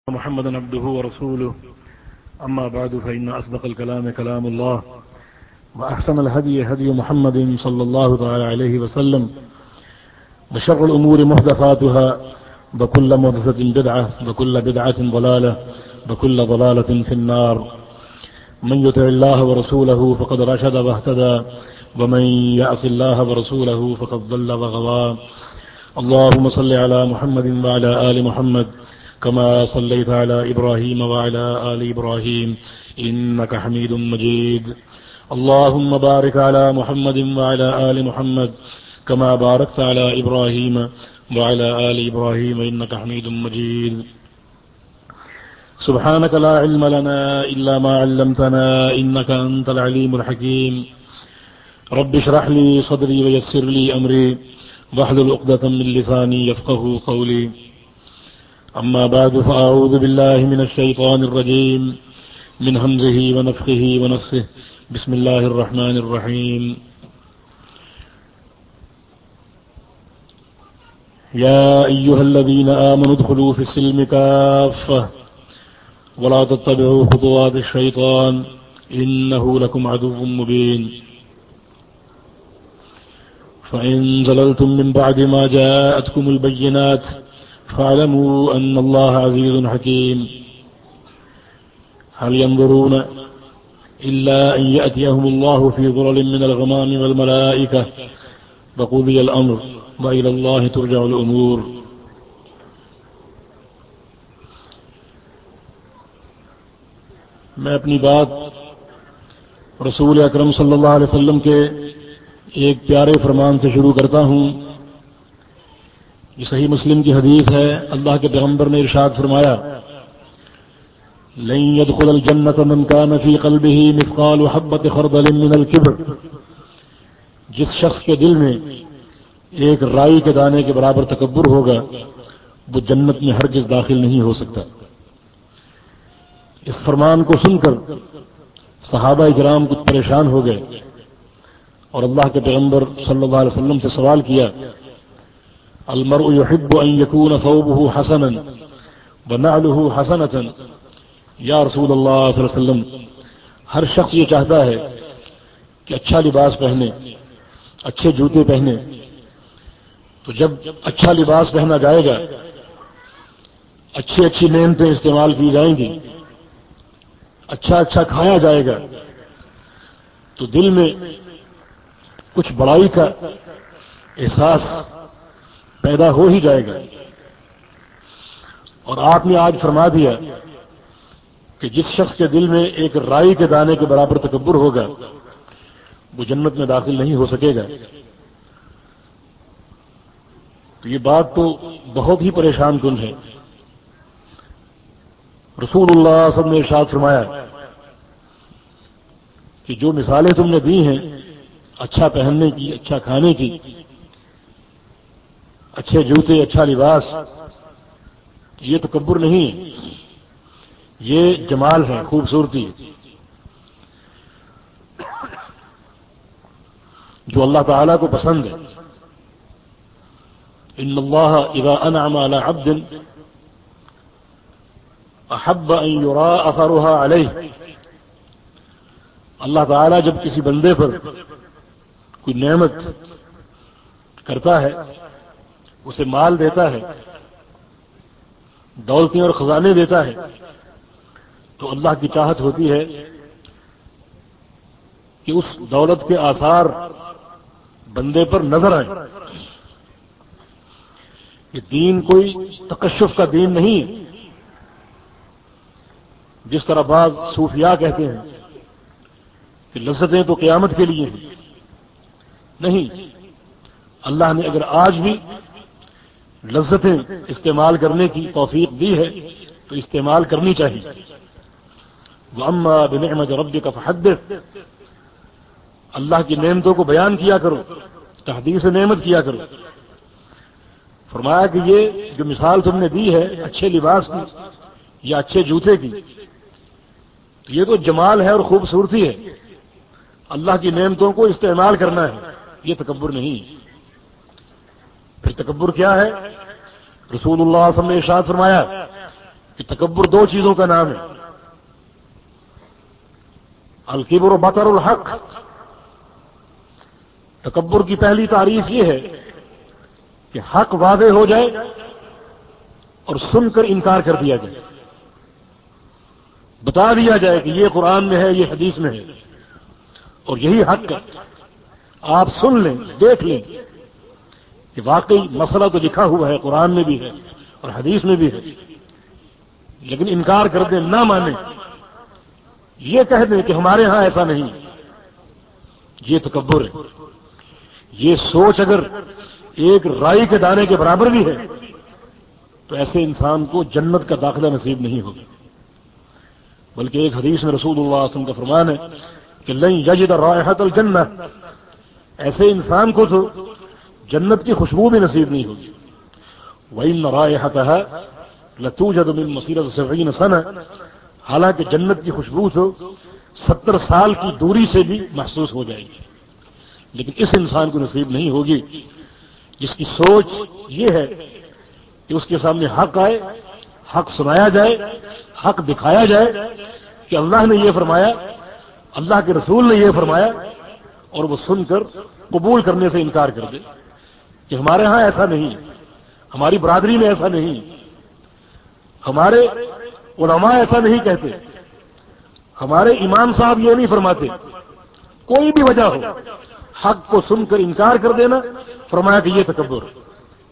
محمدا عبده ورسوله أما بعد فإن أصدق الكلام كلام الله وأحسن الهدي هدي محمد صلى الله تعالى عليه وسلم وشر الأمور محدثاتها وكل محدثة بدعة وكل بدعة ضلالة وكل ضلالة في النار من يطع الله ورسوله فقد رشد واهتدى ومن يعص الله ورسوله فقد ضل وغوى اللهم صل على محمد وعلى آل محمد كما صليت على إبراهيم وعلى آل إبراهيم إنك حميد مجيد اللهم بارك على محمد وعلى آل محمد كما باركت على إبراهيم وعلى آل إبراهيم إنك حميد مجيد سبحانك لا علم لنا إلا ما علمتنا إنك أنت العليم الحكيم رب اشرح لي صدري ويسر لي أمري واحلل عقدة من لساني يفقهوا قولي أما بعد فأعوذ بالله من الشيطان الرجيم من همزه ونفخه ونفسه بسم الله الرحمن الرحيم يا أيها الذين آمنوا ادخلوا في السلم كافة ولا تتبعوا خطوات الشيطان إنه لكم عدو مبين فإن زللتم من بعد ما جاءتكم البينات فاعلموا أن الله عزيز حكيم هل ينظرون إلا أن يأتيهم الله في ظلل من الغمام والملائكة وقضي الأمر وإلى الله ترجع الأمور میں اپنی بات رسول اکرم صلی اللہ علیہ وسلم کے ایک پیارے فرمان سے شروع کرتا ہوں. یہ صحیح مسلم کی حدیث ہے. اللہ کے پیغمبر نے ارشاد فرمایا لن يدخل الجنة من كان في قلبه مثقال حبة خردل من الكبر. جس شخص کے دل میں ایک رائی کے دانے کے برابر تکبر ہوگا وہ جنت میں ہرگز داخل نہیں ہو سکتا. اس فرمان کو سن کر صحابہ کرام کچھ پریشان ہو گئے اور اللہ کے پیغمبر صلی اللہ علیہ وسلم سے سوال کیا المرء يحب ان يكون ثوبه حسنا ونعله حسنة. یا رسول اللہ صلی اللہ علیہ وسلم ہر شخص یہ چاہتا ہے کہ اچھا لباس پہنے, اچھے جوتے پہنے, تو جب اچھا لباس پہنا جائے گا, اچھی نعمتیں استعمال کی جائیں گی, اچھا کھایا جائے گا, تو دل میں کچھ بڑائی کا احساس پیدا ہو ہی جائے گا. اور آپ نے آج فرما دیا کہ جس شخص کے دل میں ایک رائی کے دانے کے برابر تکبر ہوگا وہ جنت میں داخل نہیں ہو سکے گا. تو یہ بات تو بہت ہی پریشان کن ہے. رسول اللہ صلی اللہ علیہ وسلم نے ارشاد فرمایا کہ جو مثالیں تم نے دی ہیں اچھا پہننے کی, اچھا کھانے کی, اچھے جوتے, اچھا لباس, یہ تکبر نہیں ہے, یہ جمال ہے, خوبصورتی جو اللہ تعالیٰ کو پسند ہے. ان اللہ اذا انعم علی عبد احب ان یرا اثرها علیہ. اللہ تعالیٰ جب کسی بندے پر کوئی نعمت کرتا ہے, اسے مال دیتا ہے, دولتیں اور خزانے دیتا ہے, تو اللہ کی چاہت ہوتی ہے کہ اس دولت کے آثار بندے پر نظر آئیں. یہ دین کوئی تکشف کا دین نہیں جس طرح بعض صوفیاء کہتے ہیں کہ لذتیں تو قیامت کے لیے ہیں. نہیں, اللہ نے اگر آج بھی لذتیں استعمال کرنے کی توفیق دی ہے تو استعمال کرنی چاہیے. وَأَمَّا بِنِعْمَةِ رَبِّكَ فَحَدِّثْ. اللہ کی نعمتوں کو بیان کیا کرو, تحدیث نعمت کیا کرو. فرمایا کہ یہ جو مثال تم نے دی ہے اچھے لباس کی یا اچھے جوتے کی, تو یہ تو جمال ہے اور خوبصورتی ہے. اللہ کی نعمتوں کو استعمال کرنا ہے, یہ تکبر نہیں. پھر تکبر کیا ہے؟ رسول اللہ صلی اللہ علیہ وسلم نے ارشاد فرمایا کہ تکبر دو چیزوں کا نام ہے، الکبر بطر الحق۔ تکبر کی پہلی تعریف یہ ہے کہ حق واضح ہو جائے اور سن کر انکار کر دیا جائے، بتا دیا جائے کہ یہ قرآن میں ہے، یہ حدیث میں ہے اور یہی حق ہے، آپ سن لیں، دیکھ لیں کہ واقعی مسئلہ تو لکھا ہوا ہے، قرآن میں بھی ہے اور حدیث میں بھی ہے، لیکن انکار کر دیں، نہ مانیں، یہ کہہ دیں کہ ہمارے ہاں ایسا نہیں، یہ تکبر ہے۔ یہ سوچ اگر ایک رائی کے دانے کے برابر بھی ہے تو ایسے انسان کو جنت کا داخلہ نصیب نہیں ہوگا، بلکہ ایک حدیث میں رسول اللہ صلی اللہ علیہ وسلم کا فرمان ہے کہ لن یجد رائحۃ الجنہ، ایسے انسان کو تو جنت کی خوشبو بھی نصیب نہیں ہوگی۔ وَإِنَّ رَائِحَتَهَا لَتُوجَدُ مِن مَّسِيرَةِ 70 سَنَةً، حالانکہ جنت کی خوشبو تو 70 سال کی دوری سے بھی محسوس ہو جائے گی، لیکن اس انسان کو نصیب نہیں ہوگی جس کی سوچ یہ ہے کہ اس کے سامنے حق آئے، حق سنایا جائے، حق دکھایا جائے کہ اللہ نے یہ فرمایا، اللہ کے رسول نے یہ فرمایا، اور وہ سن کر قبول کرنے سے انکار کر دے کہ ہمارے ہاں ایسا نہیں، ہماری برادری میں ایسا نہیں، ہمارے علماء ایسا نہیں کہتے، ہمارے امام صاحب یہ نہیں فرماتے، کوئی بھی وجہ ہو، حق کو سن کر انکار کر دینا، فرمایا کہ یہ تکبر ہے۔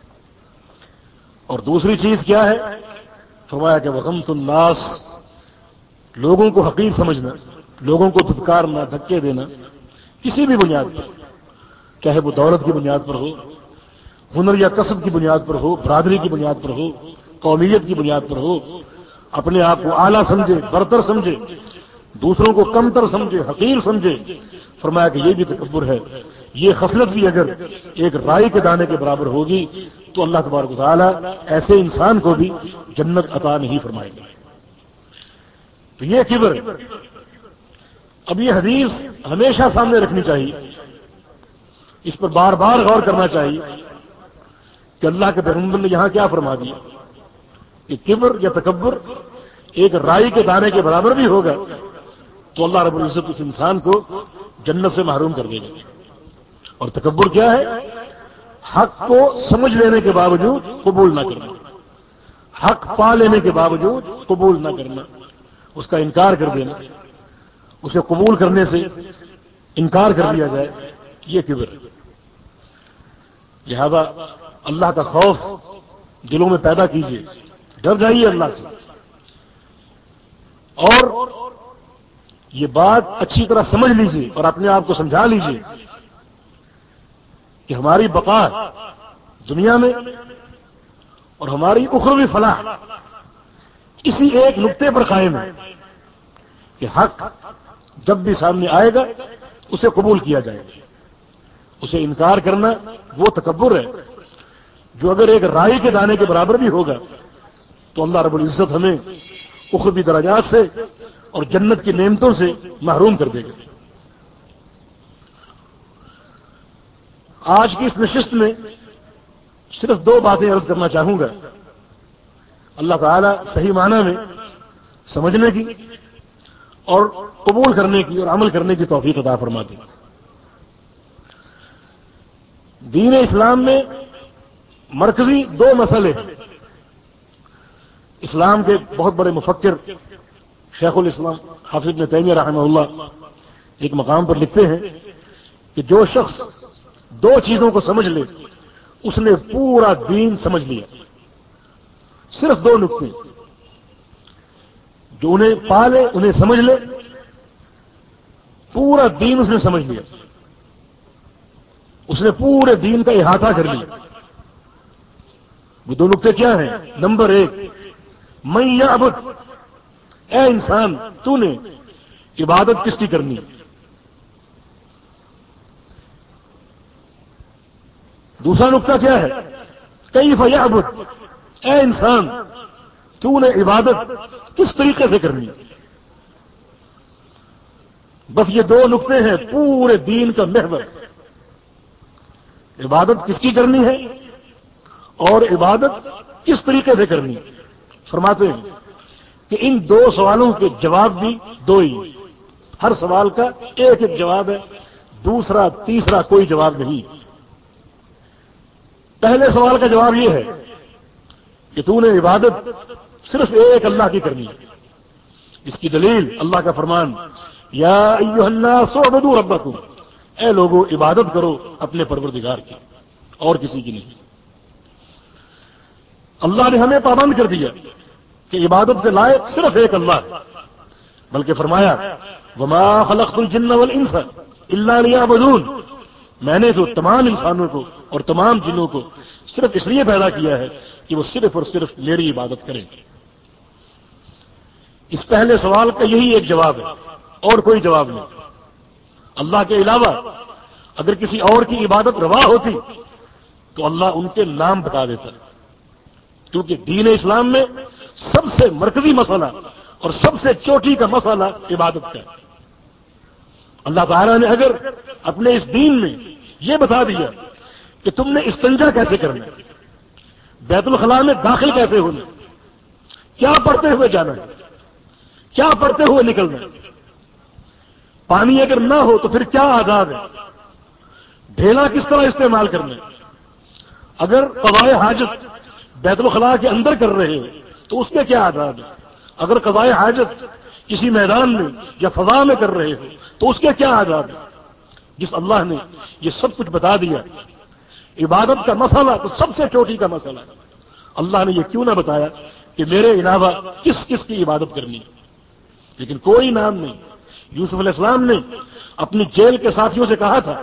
اور دوسری چیز کیا ہے؟ فرمایا کہ وغمت الناس، لوگوں کو حقیر سمجھنا، لوگوں کو دھتکارنا، دھکے دینا، کسی بھی بنیاد پر، چاہے وہ دولت کی بنیاد پر ہو، ہنر یا کسب کی بنیاد پر ہو، برادری کی بنیاد پر ہو، قومیت کی بنیاد پر ہو، اپنے آپ کو اعلیٰ سمجھے، برتر سمجھے، دوسروں کو کمتر سمجھے، حقیر سمجھے، فرمایا کہ یہ بھی تکبر ہے۔ یہ خصلت بھی اگر ایک رائی کے دانے کے برابر ہوگی تو اللہ تبارک و تعالی ایسے انسان کو بھی جنت عطا نہیں فرمائے گا۔ تو یہ کبر، اب یہ حدیث ہمیشہ سامنے رکھنی چاہیے، اس پر بار بار غور کرنا چاہیے کہ اللہ کے پیغمبر نے یہاں کیا فرما دیا کہ کبر یا تکبر ایک رائی کے دانے کے برابر بھی ہوگا تو اللہ رب العزت اس انسان کو جنت سے محروم کر دے گا۔ اور تکبر کیا ہے؟ حق کو سمجھ لینے کے باوجود قبول نہ کرنا، حق پا لینے کے باوجود قبول نہ کرنا، اس کا انکار کر دینا، اسے قبول کرنے سے انکار کر دیا جائے، یہ کبر ہے۔ لہذا اللہ کا خوف دلوں میں پیدا کیجیے، ڈر جائیے اللہ سے، اور یہ بات اچھی طرح سمجھ لیجیے اور اپنے آپ کو سمجھا لیجیے کہ ہماری بقا دنیا میں اور ہماری اخروی فلاح اسی ایک نقطے پر قائم ہے کہ حق جب بھی سامنے آئے گا اسے قبول کیا جائے گا، اسے انکار کرنا وہ تکبر ہے جو اگر ایک رائی کے دانے کے برابر بھی ہوگا تو اللہ رب العزت ہمیں اخروی درجات سے اور جنت کی نعمتوں سے محروم کر دے گا۔ آج کی اس نشست میں صرف دو باتیں عرض کرنا چاہوں گا، اللہ تعالیٰ صحیح معنی میں سمجھنے کی اور قبول کرنے کی اور عمل کرنے کی توفیق عطا فرما دے۔ دین اسلام میں مرکزی دو مسئلے ہیں۔ اسلام کے بہت بڑے مفکر شیخ الاسلام حافظ ابن تیمیہ رحمہ اللہ ایک مقام پر لکھتے ہیں کہ جو شخص دو چیزوں کو سمجھ لے اس نے پورا دین سمجھ لیا۔ صرف دو نقطے، جو انہیں پا لے، انہیں سمجھ لے، پورا دین اس نے سمجھ لیا، اس نے پورے دین کا احاطہ کر لیا۔ وہ دو نقطے کیا ہیں؟ نمبر ایک، من یعبد، اے انسان تو نے عبادت کس کی کرنی؟ دوسرا نقطہ کیا ہے؟ کیف یعبد، اے انسان تو نے عبادت کس طریقے سے کرنی؟ بس یہ دو نقطے ہیں پورے دین کا محور۔ عبادت کس کی کرنی ہے اور عبادت کس طریقے سے کرنی ہے۔ فرماتے ہیں کہ ان دو سوالوں کے جواب بھی دو ہی، ہر سوال کا ایک ایک جواب ہے، دوسرا تیسرا کوئی جواب نہیں۔ پہلے سوال کا جواب یہ ہے کہ تو نے عبادت صرف ایک اللہ کی کرنی ہے۔ اس کی دلیل اللہ کا فرمان، یا ایھا الناس اعبدوا ربکم، اے لوگوں عبادت کرو اپنے پروردگار کی اور کسی کی نہیں۔ اللہ نے ہمیں پابند کر دیا کہ عبادت کے لائق صرف ایک اللہ ہے، بلکہ فرمایا وما خلقت الجن والانس الا لیعبدون، میں نے تو تمام انسانوں کو اور تمام جنوں کو صرف اس لیے پیدا کیا ہے کہ وہ صرف اور صرف میری عبادت کریں۔ اس پہلے سوال کا یہی ایک جواب ہے اور کوئی جواب نہیں۔ اللہ کے علاوہ اگر کسی اور کی عبادت روا ہوتی تو اللہ ان کے نام بتا دیتا، کیونکہ دین اسلام میں سب سے مرکزی مسئلہ اور سب سے چوٹی کا مسئلہ عبادت کا ہے۔ اللہ تعالیٰ نے اگر اپنے اس دین میں یہ بتا دیا کہ تم نے استنجا کیسے کرنا ہے، بیت الخلاء میں داخل کیسے ہونا، کیا پڑھتے ہوئے جانا ہے، کیا پڑھتے ہوئے نکلنا ہے، پانی اگر نہ ہو تو پھر کیا آداب ہے، ڈھیلا کس طرح استعمال کرنا ہے، اگر قضائے حاجت بیت الخلاء کے اندر کر رہے ہو تو اس کے کیا آداب ہے، اگر قضائے حاجت کسی میدان میں یا فضا میں کر رہے ہو تو اس کے کیا آداب ہے۔ جس اللہ نے یہ سب کچھ بتا دیا، عبادت کا مسئلہ تو سب سے چوٹی کا مسئلہ ہے، اللہ نے یہ کیوں نہ بتایا کہ میرے علاوہ کس کس کی عبادت کرنی ہے۔ لیکن کوئی نام نہیں۔ یوسف علیہ السلام نے اپنی جیل کے ساتھیوں سے کہا تھا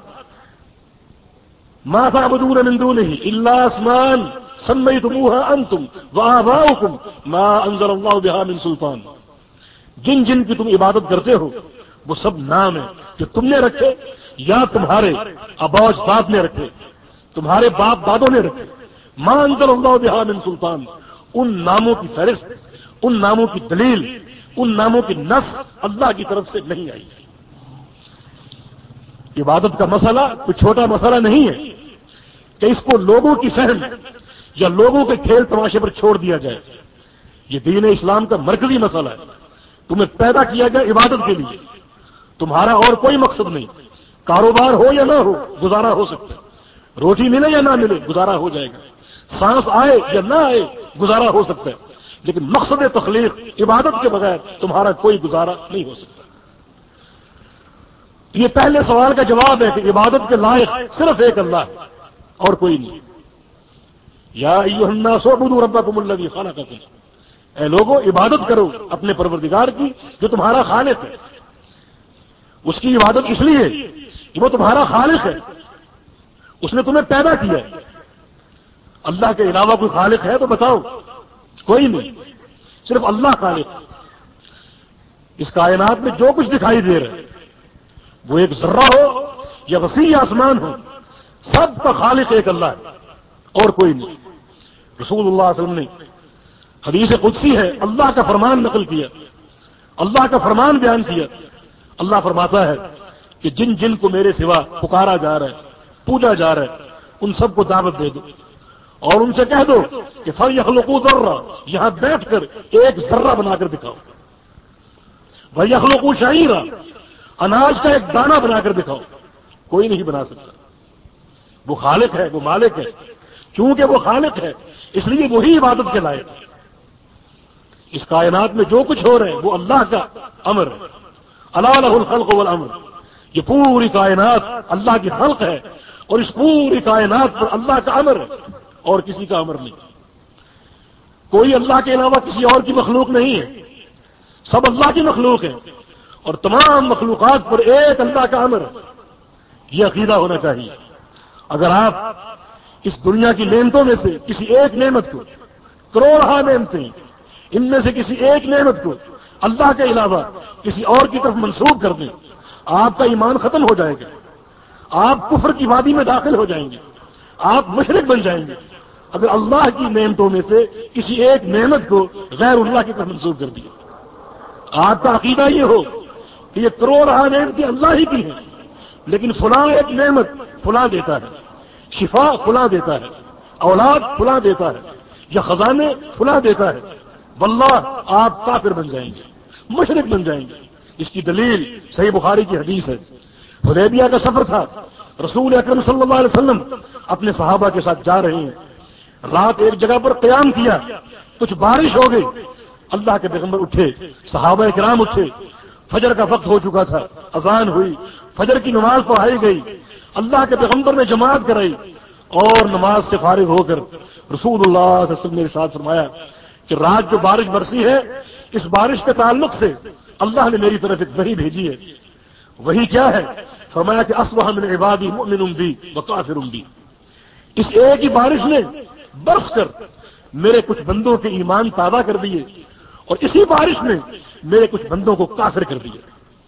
ما تعبدون من دونہ الا اسماء سمیتموها انتم وآباؤکم ما انزل اللہ بها من سلطان، جن جن کی تم عبادت کرتے ہو وہ سب نام ہیں جو تم نے رکھے یا تمہارے آباء و اجداد نے رکھے، تمہارے باپ دادوں نے رکھے۔ ما انزل اللہ بها من سلطان، ان ناموں کی فہرست، ان ناموں کی دلیل، ان ناموں کی نص اللہ کی طرف سے نہیں آئی۔ عبادت کا مسئلہ کوئی چھوٹا مسئلہ نہیں ہے کہ اس کو لوگوں کی فہم یا لوگوں کے کھیل تماشے پر چھوڑ دیا جائے۔ یہ دین اسلام کا مرکزی مسئلہ ہے۔ تمہیں پیدا کیا گیا عبادت کے لیے، تمہارا اور کوئی مقصد نہیں۔ کاروبار ہو یا نہ ہو گزارا ہو سکتا ہے، روٹی ملے یا نہ ملے گزارا ہو جائے گا، سانس آئے یا نہ آئے گزارا ہو سکتا ہے، لیکن مقصد تخلیق عبادت کے بغیر تمہارا کوئی گزارا نہیں ہو سکتا۔ یہ پہلے سوال کا جواب ہے کہ عبادت کے لائق صرف ایک اللہ ہے اور کوئی نہیں۔ یا ایھا الناس اعبدوا ربکم الذی خلقکم، اے لوگوں عبادت کرو اپنے پروردگار کی جو تمہارا خالق ہے۔ اس کی عبادت اس لیے کہ وہ تمہارا خالق ہے، اس نے تمہیں پیدا کیا ہے۔ اللہ کے علاوہ کوئی خالق ہے تو بتاؤ، کوئی نہیں، صرف اللہ خالق ہے۔ اس کائنات میں جو کچھ دکھائی دے رہا ہے، وہ ایک ذرہ ہو یا وسیع آسمان ہو، سب کا خالق ایک اللہ ہے اور کوئی نہیں۔ رسول اللہ صلی اللہ علیہ وسلم نے حدیث قدسی ہے، اللہ کا فرمان نقل کیا، اللہ کا فرمان بیان کیا۔ اللہ فرماتا ہے کہ جن جن کو میرے سوا پکارا جا رہا ہے، پوجا جا رہا ہے، ان سب کو دعوت دے دو اور ان سے کہہ دو کہ فَلْيَخْلُقُوا ذَرَّةً، یہاں بیٹھ کر ایک ذرہ بنا کر دکھاؤ، وَيَخْلُقُوا شَعِيرًا، اناج کا ایک دانہ بنا کر دکھاؤ۔ کوئی نہیں بنا سکتا۔ وہ خالق ہے، وہ مالک ہے، چونکہ وہ خالق ہے اس لیے وہی عبادت کے لائق ہے۔ اس کائنات میں جو کچھ ہو رہا ہے وہ اللہ کا امر ہے۔ الا لہ الخلق والامر، یہ پوری کائنات اللہ کی خلق ہے اور اس پوری کائنات پر اللہ کا امر ہے اور کسی کا امر نہیں۔ کوئی اللہ کے علاوہ کسی اور کی مخلوق نہیں ہے، سب اللہ کی مخلوق ہے اور تمام مخلوقات پر ایک اللہ کا امر ہے۔ یہ عقیدہ ہونا چاہیے۔ اگر آپ اس دنیا کی نعمتوں میں سے کسی ایک نعمت کو، کروڑہا نعمتیں، ان میں سے کسی ایک نعمت کو اللہ کے علاوہ کسی اور کی طرف منسوب کر دیں، آپ کا ایمان ختم ہو جائے گا، آپ کفر کی وادی میں داخل ہو جائیں گے، آپ مشرک بن جائیں گے اگر اللہ کی نعمتوں میں سے کسی ایک نعمت کو غیر اللہ کی طرف منسوب کر دیا۔ آپ کا عقیدہ یہ ہو کہ یہ کروڑہا نعمتیں اللہ ہی کی ہیں، لیکن فلاں ایک نعمت فلاں دیتا ہے، شفا فلاں دیتا ہے، اولاد فلاں دیتا ہے، یا خزانے فلاں دیتا ہے، واللہ آپ کافر بن جائیں گے، مشرک بن جائیں گے۔ اس کی دلیل صحیح بخاری کی حدیث ہے۔ حدیبیہ کا سفر تھا، رسول اکرم صلی اللہ علیہ وسلم اپنے صحابہ کے ساتھ جا رہے ہیں، رات ایک جگہ پر قیام کیا، کچھ بارش ہو گئی، اللہ کے پیغمبر اٹھے، صحابہ کرام اٹھے، فجر کا وقت ہو چکا تھا، اذان ہوئی، فجر کی نماز پڑھائی گئی، اللہ کے پیغمبر نے جماعت کرائی، اور نماز سے فارغ ہو کر رسول اللہ صلی اللہ علیہ وسلم نے ارشاد فرمایا کہ رات جو بارش برسی ہے، اس بارش کے تعلق سے اللہ نے میری طرف ایک وحی بھیجی ہے۔ وہی کیا ہے؟ فرمایا کہ اصبح من عبادی مؤمن بی وکافر بی، اس ایک ہی بارش نے برس کر میرے کچھ بندوں کے ایمان تازہ کر دیے، اور اسی بارش نے میرے کچھ بندوں کو کافر کر دیا۔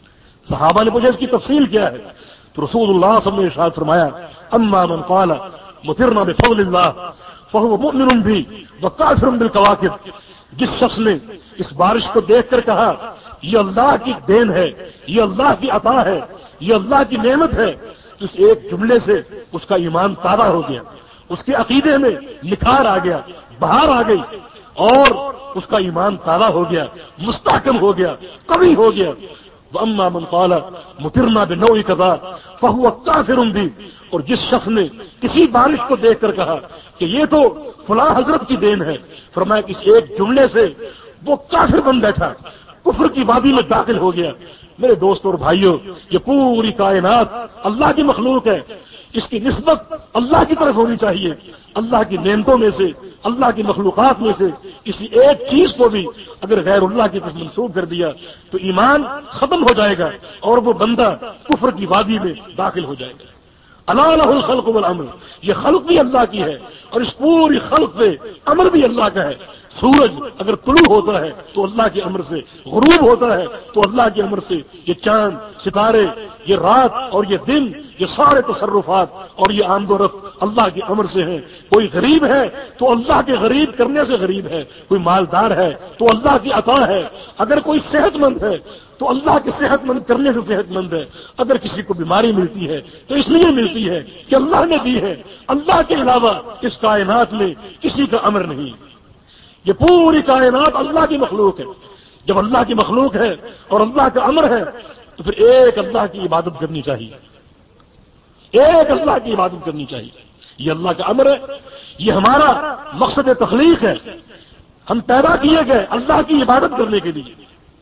صحابہ نے پوچھا اس کی تفصیل کیا ہے؟ تو رسول اللہ صلی اللہ علیہ وسلم نے ارشاد فرمایا اما من قال مطرنا بفضل اللہ فهو مؤمن بھی وکافر بالکواکب، جس شخص نے اس بارش کو دیکھ کر کہا یہ اللہ کی دین ہے، یہ اللہ کی عطا ہے، یہ اللہ کی نعمت ہے، تو اس ایک جملے سے اس کا ایمان تازہ ہو گیا، اس کے عقیدے میں نکھار آ گیا، بہار آ گئی، اور اس کا ایمان تازہ ہو گیا، مستحکم ہو گیا، قوی ہو گیا۔ وَأَمَّا مَنْ قَالَ مُطِرْنَا بِنَوْعِ كَذَا فَهُوَ كَافِرٌ بِهِ، اور جس شخص نے کسی بارش کو دیکھ کر کہا کہ یہ تو فلاں حضرت کی دین ہے، فرمایا کہ اس ایک جملے سے وہ کافر بن بیٹھا، کفر کی وادی میں داخل ہو گیا۔ میرے دوستوں اور بھائیوں، یہ پوری کائنات اللہ کی مخلوق ہے، اس کی نسبت اللہ کی طرف ہونی چاہیے۔ اللہ کی نعمتوں میں سے، اللہ کی مخلوقات میں سے کسی ایک چیز کو بھی اگر غیر اللہ کی طرف منسوب کر دیا تو ایمان ختم ہو جائے گا، اور وہ بندہ کفر کی وادی میں داخل ہو جائے گا۔ الا لہ الخلق والامر، یہ خلق بھی اللہ کی ہے، اور اس پوری خلق پہ امر بھی اللہ کا ہے۔ سورج اگر طلوع ہوتا ہے تو اللہ کے امر سے، غروب ہوتا ہے تو اللہ کے امر سے، یہ چاند، ستارے، یہ رات اور یہ دن، یہ سارے تصرفات اور یہ آمد و رفت اللہ کے امر سے ہیں۔ کوئی غریب ہے تو اللہ کے غریب کرنے سے غریب ہے، کوئی مالدار ہے تو اللہ کی عطا ہے، اگر کوئی صحت مند ہے تو اللہ کے صحت مند کرنے سے صحت مند ہے، اگر کسی کو بیماری ملتی ہے تو اس لیے ملتی ہے کہ اللہ نے دی ہے، اللہ کے علاوہ اس کائنات میں کسی کا امر نہیں۔ یہ پوری کائنات اللہ کی مخلوق ہے۔ جب اللہ کی مخلوق ہے اور اللہ کا امر ہے تو پھر ایک اللہ کی عبادت کرنی چاہیے، ایک اللہ کی عبادت کرنی چاہیے۔ یہ اللہ کا امر ہے، یہ ہمارا مقصد تخلیق ہے، ہم پیدا کیے گئے اللہ کی عبادت کرنے کے لیے،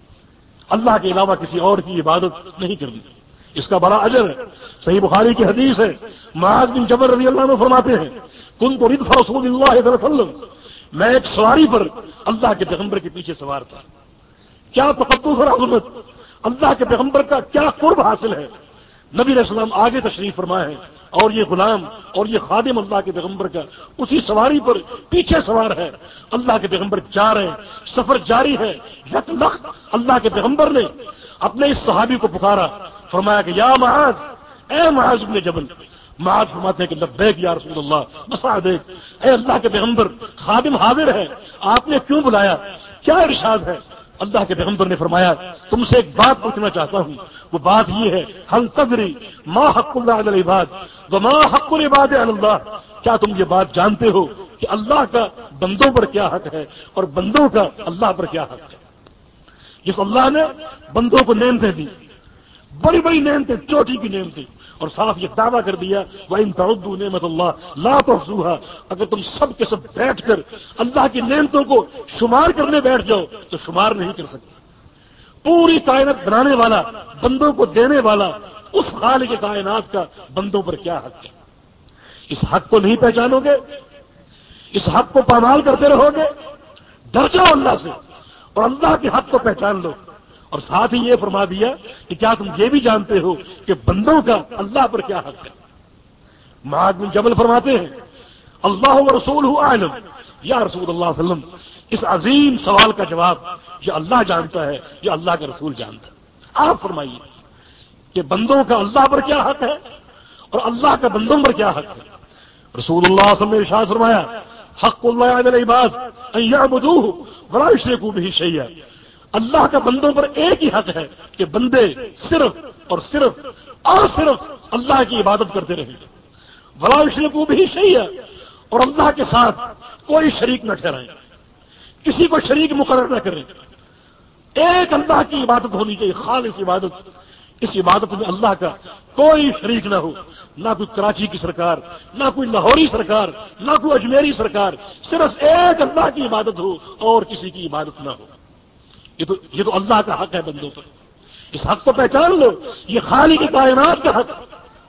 اللہ کے علاوہ کسی اور کی عبادت نہیں کرنی۔ اس کا بڑا اجر ہے۔ صحیح بخاری کی حدیث ہے، معاذ بن جبل رضی اللہ عنہ فرماتے ہیں کنت ردف رسول اللہ صلی اللہ علیہ وسلم، میں ایک سواری پر اللہ کے پیغمبر کے پیچھے سوار تھا۔ کیا تقدس اور عظمت، اللہ کے پیغمبر کا کیا قرب حاصل ہے۔ نبی علیہ السلام آگے تشریف فرمائے ہیں، اور یہ غلام اور یہ خادم اللہ کے پیغمبر کا اسی سواری پر پیچھے سوار ہے۔ اللہ کے پیغمبر جا رہے ہیں، سفر جاری ہے۔ یک لخت اللہ کے پیغمبر نے اپنے اس صحابی کو پکارا، فرمایا کہ یا معاذ، اے معاذ بن جبل۔ معاذ فرماتے ہیں کہ لبیک یا رسول اللہ، مساعدیک، اے اللہ کے پیغمبر، خادم حاضر ہے، آپ نے کیوں بلایا، کیا ارشاد ہے؟ اللہ کے پیغمبر نے فرمایا تم سے ایک بات پوچھنا چاہتا ہوں، وہ بات یہ ہے هل تدری ما حق اللہ علی العباد وما حق العباد علی اللہ، کیا تم یہ بات جانتے ہو کہ اللہ کا بندوں پر کیا حق ہے اور بندوں کا اللہ پر کیا حق ہے؟ جس اللہ نے بندوں کو نعمتیں دی، بڑی بڑی نعمتیں، چوٹی کی نعمتیں، اور صاف یہ دعویٰ کر دیا وَإِن تَعُدُّوا نِعْمَتَ اللَّهِ لَا تُحْصُوهَا، اگر تم سب کے سب بیٹھ کر اللہ کی نعمتوں کو شمار کرنے بیٹھ جاؤ تو شمار نہیں کر سکتے۔ پوری کائنات بنانے والا، بندوں کو دینے والا اس خالق کائنات کا بندوں پر کیا حق ہے؟ اس حق کو نہیں پہچانو گے، اس حق کو پامال کرتے رہو گے، ڈر جاؤ اللہ سے اور اللہ کے حق کو پہچان لو۔ اور ساتھ ہی یہ فرما دیا کہ کیا تم یہ بھی جانتے ہو کہ بندوں کا اللہ پر کیا حق ہے؟ معاذ بن جبل فرماتے ہیں اللہ و رسولہ اعلم، یا رسول اللہ صلی اللہ علیہ وسلم، اس عظیم سوال کا جواب یہ اللہ جانتا ہے، یہ اللہ کا رسول جانتا ہے۔ آپ فرمائیے کہ بندوں کا اللہ پر کیا حق ہے اور اللہ کا بندوں پر کیا حق ہے؟ رسول اللہ صلی اللہ علیہ وسلم نے ارشاد فرمایا حق اللہ علی العباد ان یعبدوہ ولا یشرکوا بہ شیئا، اللہ کا بندوں پر ایک ہی حق ہے کہ بندے صرف اور صرف اور صرف اللہ کی عبادت کرتے رہیں، ولا یشرکوا بہ شیئا، اور اللہ کے ساتھ کوئی شریک نہ ٹھہرائیں۔ کسی کو شریک مقرر نہ کریں. ایک اللہ کی عبادت ہونی چاہیے، خالص عبادت. اس عبادت میں اللہ کا کوئی شریک نہ ہو، نہ کوئی کراچی کی سرکار، نہ کوئی لاہوری سرکار، نہ کوئی اجمیری سرکار. صرف ایک اللہ کی عبادت ہو اور کسی کی عبادت نہ ہو. یہ تو اللہ کا حق ہے بندوں پر. اس حق کو پہچان لو، یہ خالق کی کائنات کا حق.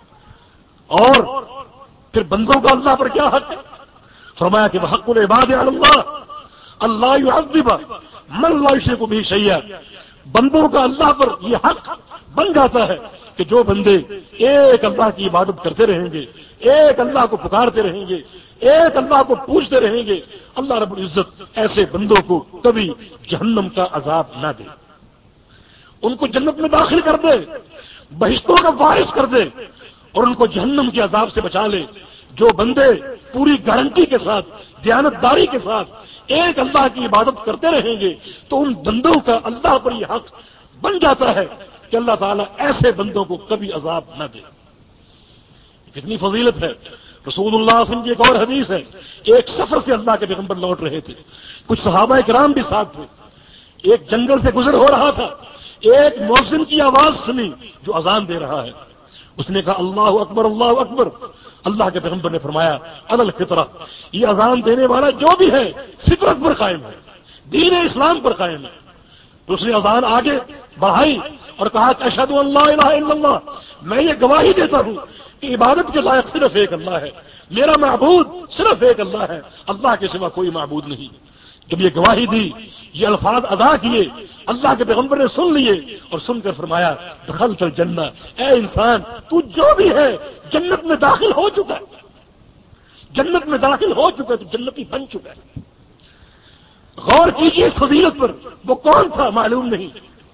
اور پھر بندوں کا اللہ پر کیا حق ہے؟ فرمایا کہ حق العباد علی اللہ اللہ يعذب من لا يشرك به شيئا. بندوں کا اللہ پر یہ حق بن جاتا ہے کہ جو بندے ایک اللہ کی عبادت کرتے رہیں گے، ایک اللہ کو پکارتے رہیں گے، ایک اللہ کو پوچھتے رہیں گے، اللہ رب العزت ایسے بندوں کو کبھی جہنم کا عذاب نہ دے، ان کو جنت میں داخل کر دے، بہشتوں کا وارث کر دے اور ان کو جہنم کے عذاب سے بچا لے. جو بندے پوری گارنٹی کے ساتھ، دیانتداری کے ساتھ ایک اللہ کی عبادت کرتے رہیں گے تو ان بندوں کا اللہ پر یہ حق بن جاتا ہے کہ اللہ تعالیٰ ایسے بندوں کو کبھی عذاب نہ دے. کتنی فضیلت ہے. رسول اللہ صلی اللہ علیہ وسلم کی ایک اور حدیث ہے، ایک سفر سے اللہ کے پیغمبر لوٹ رہے تھے، کچھ صحابہ کرام بھی ساتھ تھے. ایک جنگل سے گزر ہو رہا تھا، ایک مؤذن کی آواز سنی جو اذان دے رہا ہے. اس نے کہا اللہ اکبر اللہ اکبر. اللہ کے پیغمبر نے فرمایا علی الفطرہ، یہ اذان دینے والا جو بھی ہے فطرت پر قائم ہے، دین اسلام پر قائم ہے. تو اس نے اذان آگے بڑھائی اور کہا کہ اشہد ان لا الہ الا اللہ، میں یہ گواہی دیتا ہوں کہ عبادت کے لائق صرف ایک اللہ ہے، میرا معبود صرف ایک اللہ ہے، اللہ کے سوا کوئی معبود نہیں. جب یہ گواہی دی، یہ الفاظ ادا کیے، اللہ کے پیغمبر نے سن لیے اور سن کر فرمایا دخلت الجنہ، اے انسان تو جو بھی ہے جنت میں داخل ہو چکا ہے، جنت میں داخل ہو چکا ہے، تو جنتی بن چکا ہے. غور کیجیے فضیلت پر. وہ کون تھا معلوم نہیں،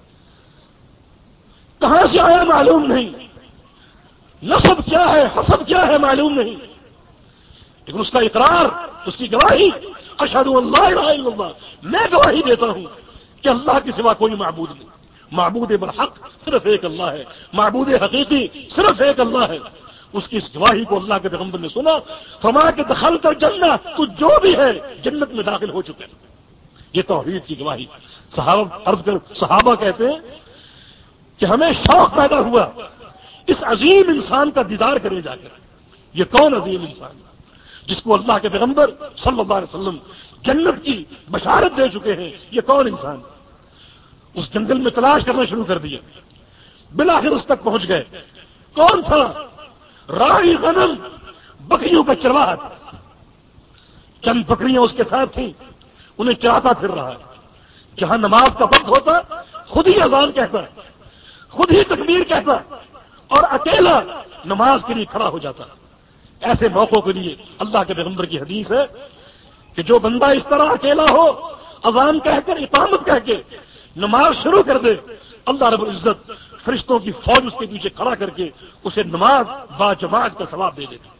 کہاں سے آیا معلوم نہیں، نسب کیا ہے حسب کیا ہے معلوم نہیں، لیکن اس کا اقرار، اس کی گواہی اشہد ان لا الہ الا اللہ، میں گواہی دیتا ہوں کہ اللہ کے سوا کوئی معبود نہیں، معبود برحق صرف ایک اللہ ہے، معبود حقیقی صرف ایک اللہ ہے. اس کی اس گواہی کو اللہ کے پیغمبر نے سنا، فرمایا کہ دخلت الجنہ، تو جو بھی ہے جنت میں داخل ہو چکے. یہ توحید کی گواہی. صحابہ کہتے ہیں کہ ہمیں شوق پیدا ہوا اس عظیم انسان کا دیدار کرنے جا کر. یہ کون عظیم انسان جس کو اللہ کے پیغمبر صلی اللہ علیہ وسلم جنت کی بشارت دے چکے ہیں؟ یہ کون انسان؟ اس جنگل میں تلاش کرنا شروع کر دیا، بالآخر اس تک پہنچ گئے. کون تھا؟ راعی غنم، بکریوں کا چرواہا تھا. چند بکریاں اس کے ساتھ تھیں، انہیں چراتا پھر رہا ہے. جہاں نماز کا وقت ہوتا خود ہی اذان کہتا، خود ہی تکبیر کہتا اور اکیلا نماز کے لیے کھڑا ہو جاتا. ایسے موقعوں کے لیے اللہ کے پیغمبر کی حدیث ہے کہ جو بندہ اس طرح اکیلا ہو، اذان کہہ کر اقامت کہہ کے نماز شروع کر دے، اللہ رب العزت فرشتوں کی فوج اس کے پیچھے کھڑا کر کے اسے نماز با جماعت کا ثواب دے دیتی.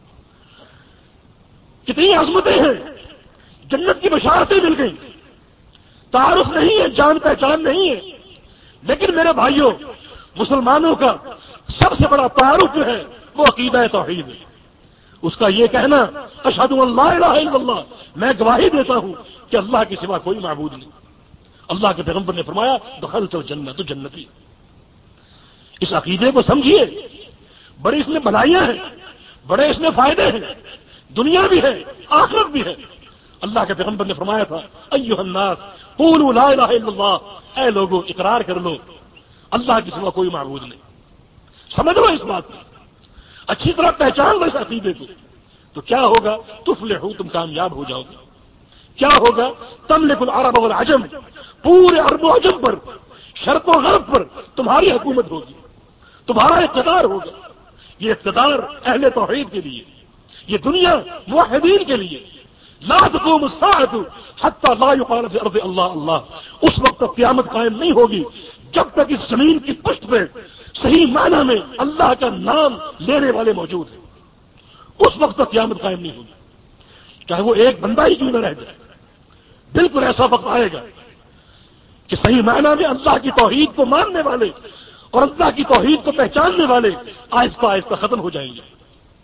کتنی عظمتیں ہیں، جنت کی بشارتیں مل گئیں. تعارف نہیں ہے، جان پہچان نہیں ہے، لیکن میرے بھائیوں، مسلمانوں کا سب سے بڑا تعارف جو ہے وہ عقیدہ توحید ہے. اس کا یہ کہنا اشہد ان لا الہ الا اللہ، میں گواہی دیتا ہوں کہ اللہ کے سوا کوئی معبود نہیں. اللہ کے پیغمبر نے فرمایا دخلت الجنہ، تو جنتی. اس عقیدے کو سمجھیے، بڑی اس میں بھلائیاں ہیں، بڑے اس میں فائدے ہیں، دنیا بھی ہے آخرت بھی ہے. اللہ کے پیغمبر نے فرمایا تھا ایھا الناس قولوا لا الہ الا اللہ، اے لوگوں اقرار کر لو اللہ کے سوا کوئی معبود نہیں. سمجھ لو اس بات کو، اچھی طرح پہچان لو اس عقیدے کو، تو کیا ہوگا؟ تفلحوا، تم کامیاب ہو جاؤ گے. کیا ہوگا؟ تملک العرب والعجم، پورے عرب و عجم پر، شرق و غرب پر تمہاری حکومت ہوگی، تمہارا اقتدار ہوگا. یہ اقتدار اہل توحید کے لیے، یہ دنیا موحدین کے لیے. لا تقوم الساعة حتى لا يقال في الارض اللہ اللہ. اس وقت تک قیامت قائم نہیں ہوگی جب تک اس زمین کی پشت پہ صحیح معنی میں اللہ کا نام لینے والے موجود ہیں. اس وقت تک قیامت قائم نہیں ہوگی، چاہے وہ ایک بندہ ہی کیوں نہ رہ جائے. بالکل ایسا وقت آئے گا کہ صحیح معنی میں اللہ کی توحید کو ماننے والے اور اللہ کی توحید کو پہچاننے والے آہستہ آہستہ ختم ہو جائیں گے.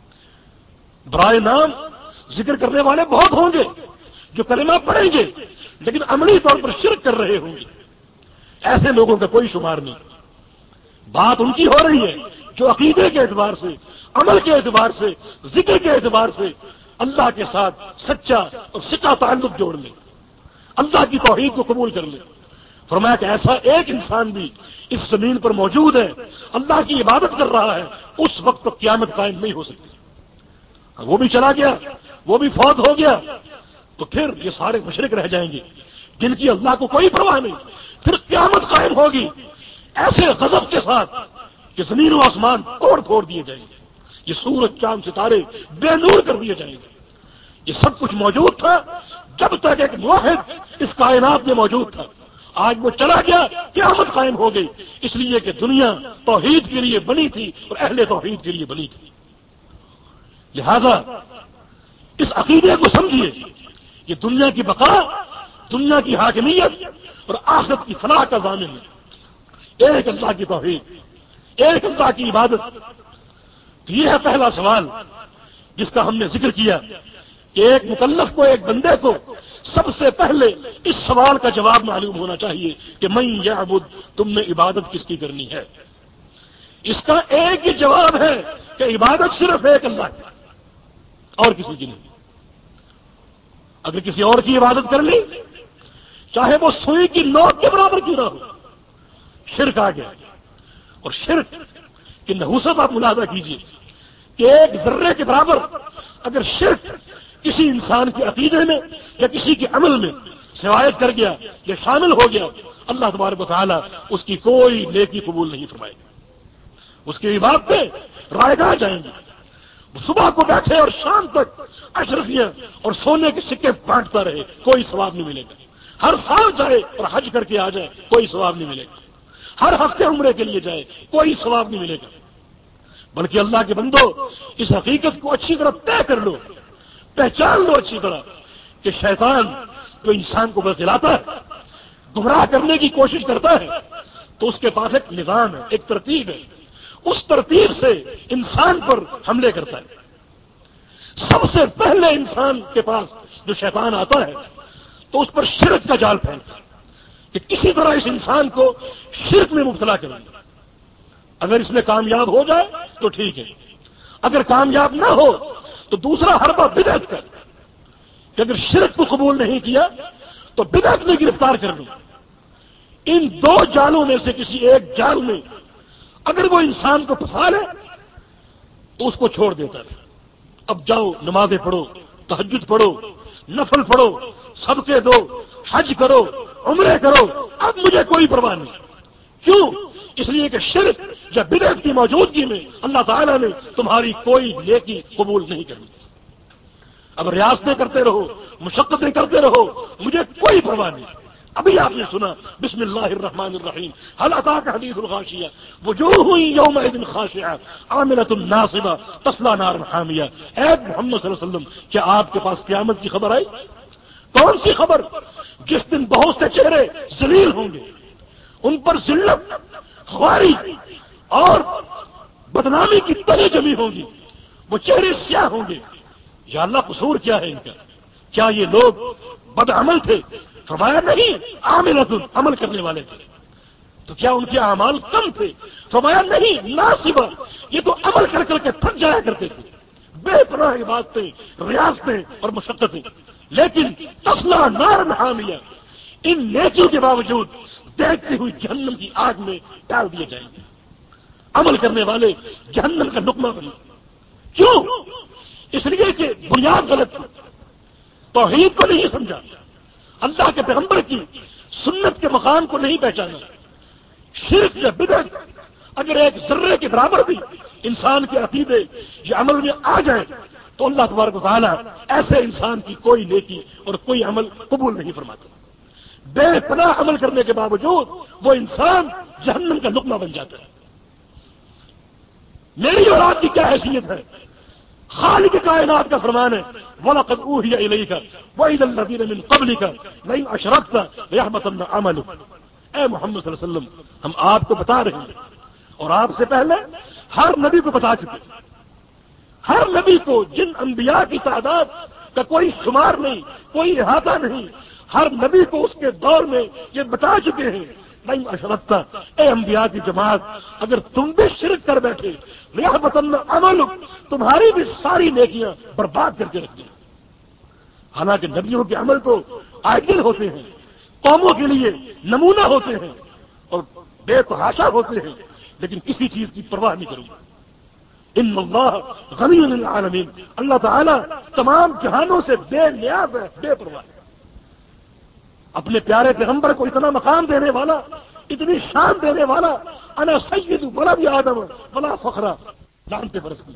برائے نام ذکر کرنے والے بہت ہوں گے جو کلمہ پڑھیں گے لیکن عملی طور پر شرک کر رہے ہوں گے، ایسے لوگوں کا کوئی شمار نہیں۔ بات ان کی ہو رہی ہے جو عقیدے کے اعتبار سے، عمل کے اعتبار سے، ذکر کے اعتبار سے اللہ کے ساتھ سچا اور سچا تعلق جوڑ لے، اللہ کی توحید کو قبول کر لے۔ فرمایا کہ ایسا ایک انسان بھی اس زمین پر موجود ہے، اللہ کی عبادت کر رہا ہے، اس وقت تک قیامت قائم نہیں ہو سکتی۔ وہ بھی چلا گیا، وہ بھی فوت ہو گیا، تو پھر یہ سارے مشرک رہ جائیں گے جن کی اللہ کو کوئی پرواہ نہیں۔ پھر قیامت قائم ہوگی ایسے غضب کے ساتھ کہ زمین و آسمان توڑ پھوڑ دیے جائیں گے، یہ سورج چاند ستارے بے نور کر دیے جائیں گے۔ یہ سب کچھ موجود تھا جب تک ایک موحد اس کائنات میں موجود تھا۔ آج وہ چلا گیا، قیامت قائم ہو گئی، اس لیے کہ دنیا توحید کے لیے بنی تھی اور اہل توحید کے لیے بنی تھی۔ لہذا اس عقیدے کو سمجھیے، یہ دنیا کی بقا، دنیا کی حاکمیت اور آخرت کی فلاح کا ضامن ہے۔ ایک اللہ کی توحید، ایک اللہ کی عبادت۔ تو یہ ہے پہلا سوال جس کا ہم نے ذکر کیا کہ ایک مکلف کو، ایک بندے کو سب سے پہلے اس سوال کا جواب معلوم ہونا چاہیے کہ من یعبد، تم نے عبادت کس کی کرنی ہے۔ اس کا ایک ہی جواب ہے کہ عبادت صرف ایک اللہ کی، اور کسی کی نہیں۔ اگر کسی اور کی عبادت کر لی، چاہے وہ سوئی کی نوک کے برابر کیوں نہ ہو، شرک آ گیا۔ اور شرک کی نحوست آپ ملاحظہ کیجیے کہ ایک ذرے کے برابر اگر شرک کسی انسان کے عقیدے میں یا کسی کے عمل میں سوایت کر گیا یا شامل ہو گیا، اللہ تبارک و تعالی اس کی کوئی نیکی قبول نہیں فرمائے گا۔ اس کی عبادتیں رائے گاہ جائیں گی۔ صبح کو بیٹھے اور شام تک اشرفیاں اور سونے کے سکے بانٹتا رہے، کوئی ثواب نہیں ملے گا۔ ہر سال جائے اور حج کر کے آ جائے، کوئی ثواب نہیں ملے گا۔ ہر ہفتے عمرے کے لیے جائے، کوئی ثواب نہیں ملے گا۔ بلکہ اللہ کے بندو، اس حقیقت کو اچھی طرح طے کر لو، پہچان لو اچھی طرح کہ شیطان جو انسان کو بتلاتا ہے، گمراہ کرنے کی کوشش کرتا ہے، تو اس کے پاس ایک نظام ہے، ایک ترتیب ہے۔ اس ترتیب سے انسان پر حملے کرتا ہے۔ سب سے پہلے انسان کے پاس جو شیطان آتا ہے تو اس پر شرک کا جال پھیلتا ہے کہ کسی طرح اس انسان کو شرک میں مبتلا کریں گے۔ اگر اس میں کامیاب ہو جائے تو ٹھیک ہے، اگر کامیاب نہ ہو تو دوسرا حربہ بدعت کا، کہ اگر شرک کو قبول نہیں کیا تو بدعت میں گرفتار کر لوں۔ ان دو جالوں میں سے کسی ایک جال میں اگر وہ انسان کو پھنسا لے تو اس کو چھوڑ دیتا ہے۔ اب جاؤ، نمازیں پڑھو، تہجد پڑھو، نفل پڑھو، صدقے دو، حج کرو، عمرے کرو، اب مجھے کوئی پرواہ نہیں۔ کیوں؟ اس لیے کہ شرک یا بدعت کی موجودگی میں اللہ تعالیٰ نے تمہاری کوئی نیکی قبول نہیں کرنی۔ اب ریاستیں کرتے رہو، مشقتیں کرتے رہو، مجھے کوئی پرواہ نہیں۔ ابھی آپ نے سنا بسم اللہ الرحمن الرحیم، هل اتاك حدیث الغاشیہ وجوہ یومئذ خاشعہ عاملۃ ناصبہ تصلی نارا حامیہ۔ اے محمد صلی اللہ علیہ وسلم، کیا آپ کے پاس قیامت کی خبر آئی؟ کون سی خبر؟ جس دن بہت سے چہرے ذلیل ہوں گے، ان پر ذلت، خواری اور بدنامی کی تلے جمی ہوں گی، وہ چہرے سیاہ ہوں گے۔ یا اللہ، قصور کیا ہے ان کا؟ کیا یہ لوگ بدعمل تھے؟ فرمایا نہیں، عاملۃ، عمل کرنے والے تھے۔ تو کیا ان کے اعمال کم تھے؟ فرمایا نہیں، ناصبہ، یہ تو عمل کر کر کے تھک جایا کرتے تھے، بے پناہ عبادتیں، ریاستیں اور مشقتیں، لیکن تصلی نارا حامیہ، ان نیکیوں کے باوجود دیکھتی ہوئی جہنم کی آگ میں ڈال دیے جائیں گے۔ عمل کرنے والے جہنم کا نقمہ بنے۔ کیوں؟ اس لیے کہ بنیاد غلط تھی، توحید کو نہیں سمجھا، اللہ کے پیغمبر کی سنت کے مقام کو نہیں پہچانا۔ شرک یا بدعت اگر ایک ذرے کے برابر بھی انسان کے عقیدے یا عمل میں آ جائے تو اللہ تبارک و تعالیٰ ایسے انسان کی کوئی نیکی اور کوئی عمل قبول نہیں فرماتا۔ بے پناہ عمل کرنے کے باوجود وہ انسان جہنم کا نقمہ بن جاتا ہے۔ میری اور آپ کی کیا حیثیت ہے؟ خالق کائنات کا فرمان ہے، وَلَقَدْ أُوحِيَ إِلَيْكَ وَإِلَى الَّذِينَ مِن قَبْلِكَ لَئِنْ أَشْرَكْتَ لَيَحْبَطَنَّ عَمَلُكَ۔ اے محمد صلی اللہ علیہ وسلم، ہم آپ کو بتا رہے ہیں، اور آپ سے پہلے ہر نبی کو بتا چکے، ہر نبی کو، جن انبیاء کی تعداد کا کوئی شمار نہیں، کوئی احاطہ نہیں، ہر نبی کو اس کے دور میں یہ بتا چکے ہیں نہیں اشرکت، اے انبیاء کی جماعت، اگر تم بھی شرک کر بیٹھے لیحبطن عملک، تمہاری بھی ساری نیکیاں برباد کر کے رکھ دیں۔ حالانکہ نبیوں کے عمل تو آئیڈیل ہوتے ہیں، قوموں کے لیے نمونہ ہوتے ہیں اور بے تحاشا ہوتے ہیں، لیکن کسی چیز کی پرواہ نہیں کروں گا۔ ان اللہ غنی عن العالمین، اللہ تعالیٰ تمام جہانوں سے بے نیاز ہے، بے پرواہ ہے۔ اپنے پیارے پیغمبر کو اتنا مقام دینے والا، اتنی شان دینے والا، انا سید ولد آدم ولا فخرا، لعنتیں برستی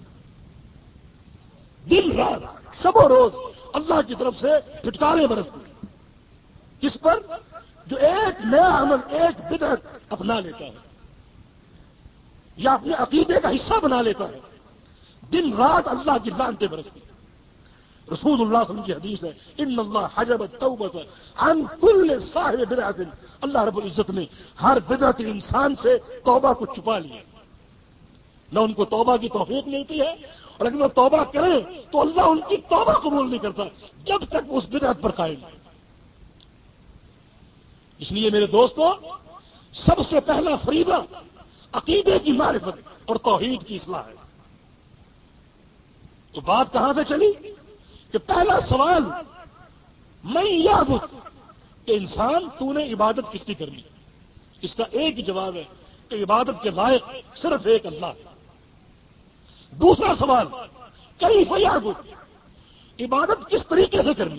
دن رات شب و روز اللہ کی طرف سے پھٹکاریں برستی، کس پر؟ جو ایک نیا عمل، ایک بدعت اپنا لیتا ہے یا اپنے عقیدے کا حصہ بنا لیتا ہے، دن رات اللہ کی لعنتیں برستی۔ رسول اللہ صلی اللہ علیہ وسلم کی حدیث ہے، ان اللہ حجب التوبۃ عن کل صاحب بدعۃ، اللہ رب العزت نے ہر بدعت انسان سے توبہ کو چھپا لیا، نہ ان کو توبہ کی توفیق ملتی ہے، اور اگر وہ توبہ کریں تو اللہ ان کی توبہ قبول نہیں کرتا جب تک اس بدعت پر قائم ہے۔ اس لیے میرے دوستو، سب سے پہلا فریضہ عقیدے کی معرفت اور توحید کی اصلاح ہے۔ تو بات کہاں سے چلی کہ پہلا سوال میں یعبد، کہ انسان تو نے عبادت کس کی کرنی؟ اس کا ایک ہی جواب ہے کہ عبادت کے لائق صرف ایک اللہ ہے۔ دوسرا سوال کیف یعبد، عبادت کس طریقے سے کرنی؟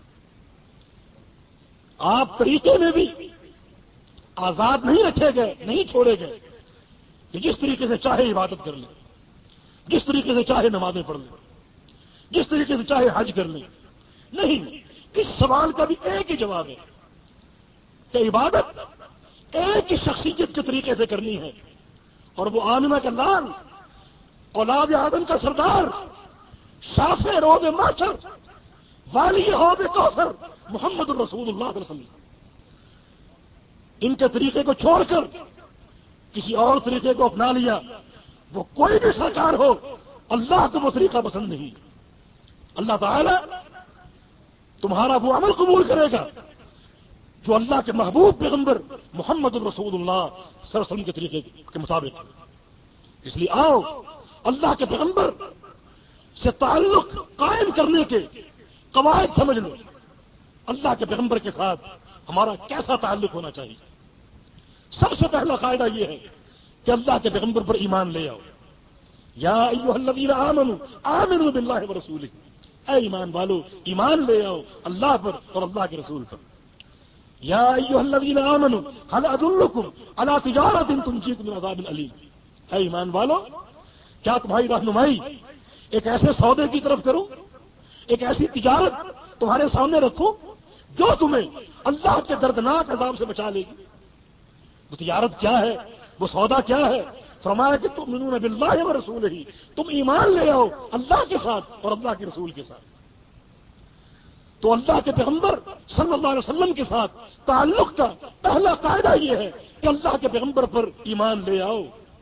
آپ طریقے میں بھی آزاد نہیں رکھے گئے، نہیں چھوڑے گئے کہ جس طریقے سے چاہے عبادت کر لیں، جس طریقے سے چاہے نمازیں پڑھ لیں، جس طریقے سے چاہے حج کر لیں۔ نہیں، اس سوال کا بھی ایک ہی جواب ہے کہ عبادت ایک ہی شخصیت کے طریقے سے کرنی ہے، اور وہ آمنہ کا لال، اولاد آدم کا سردار، شافع روز محشر، والی حوض کوثر، محمد الرسول اللہ صلی اللہ علیہ وسلم، ان کے طریقے کو چھوڑ کر کسی اور طریقے کو اپنا لیا، وہ کوئی بھی سرکار ہو، اللہ کو وہ طریقہ پسند نہیں۔ اللہ تعالی تمہارا وہ عمل قبول کرے گا جو اللہ کے محبوب پیغمبر محمد الرسول اللہ صلی اللہ علیہ وسلم کے طریقے کے مطابق ہے۔ اس لیے آؤ اللہ کے پیغمبر سے تعلق قائم کرنے کے قواعد سمجھ لو۔ اللہ کے پیغمبر کے ساتھ ہمارا کیسا تعلق ہونا چاہیے؟ سب سے پہلا قاعدہ یہ ہے کہ اللہ کے پیغمبر پر ایمان لے آؤ۔ یا ایھا الذین آمنوا آمنوا باللہ ورسولہ، اے ایمان والو ایمان لے آؤ اللہ پر اور اللہ کے رسول پر۔ یا ایھا الذین آمنوا هل ادلکم علی تجارۃ تنجیکم من عذاب الیم، اے ایمان والو کیا تمہاری رہنمائی ایک ایسے سودے کی طرف کروں، ایک ایسی تجارت تمہارے سامنے رکھوں جو تمہیں اللہ کے دردناک عذاب سے بچا لے گی۔ وہ تجارت کیا ہے، وہ سودا کیا ہے؟ فرمایا کہ تؤمنون باللہ ورسولہ، تم ایمان لے آؤ اللہ کے ساتھ اور اللہ کے رسول کے ساتھ۔ تو اللہ کے پیغمبر صلی اللہ علیہ وسلم کے ساتھ تعلق کا پہلا قاعدہ یہ ہے کہ اللہ کے پیغمبر پر ایمان لے آؤ۔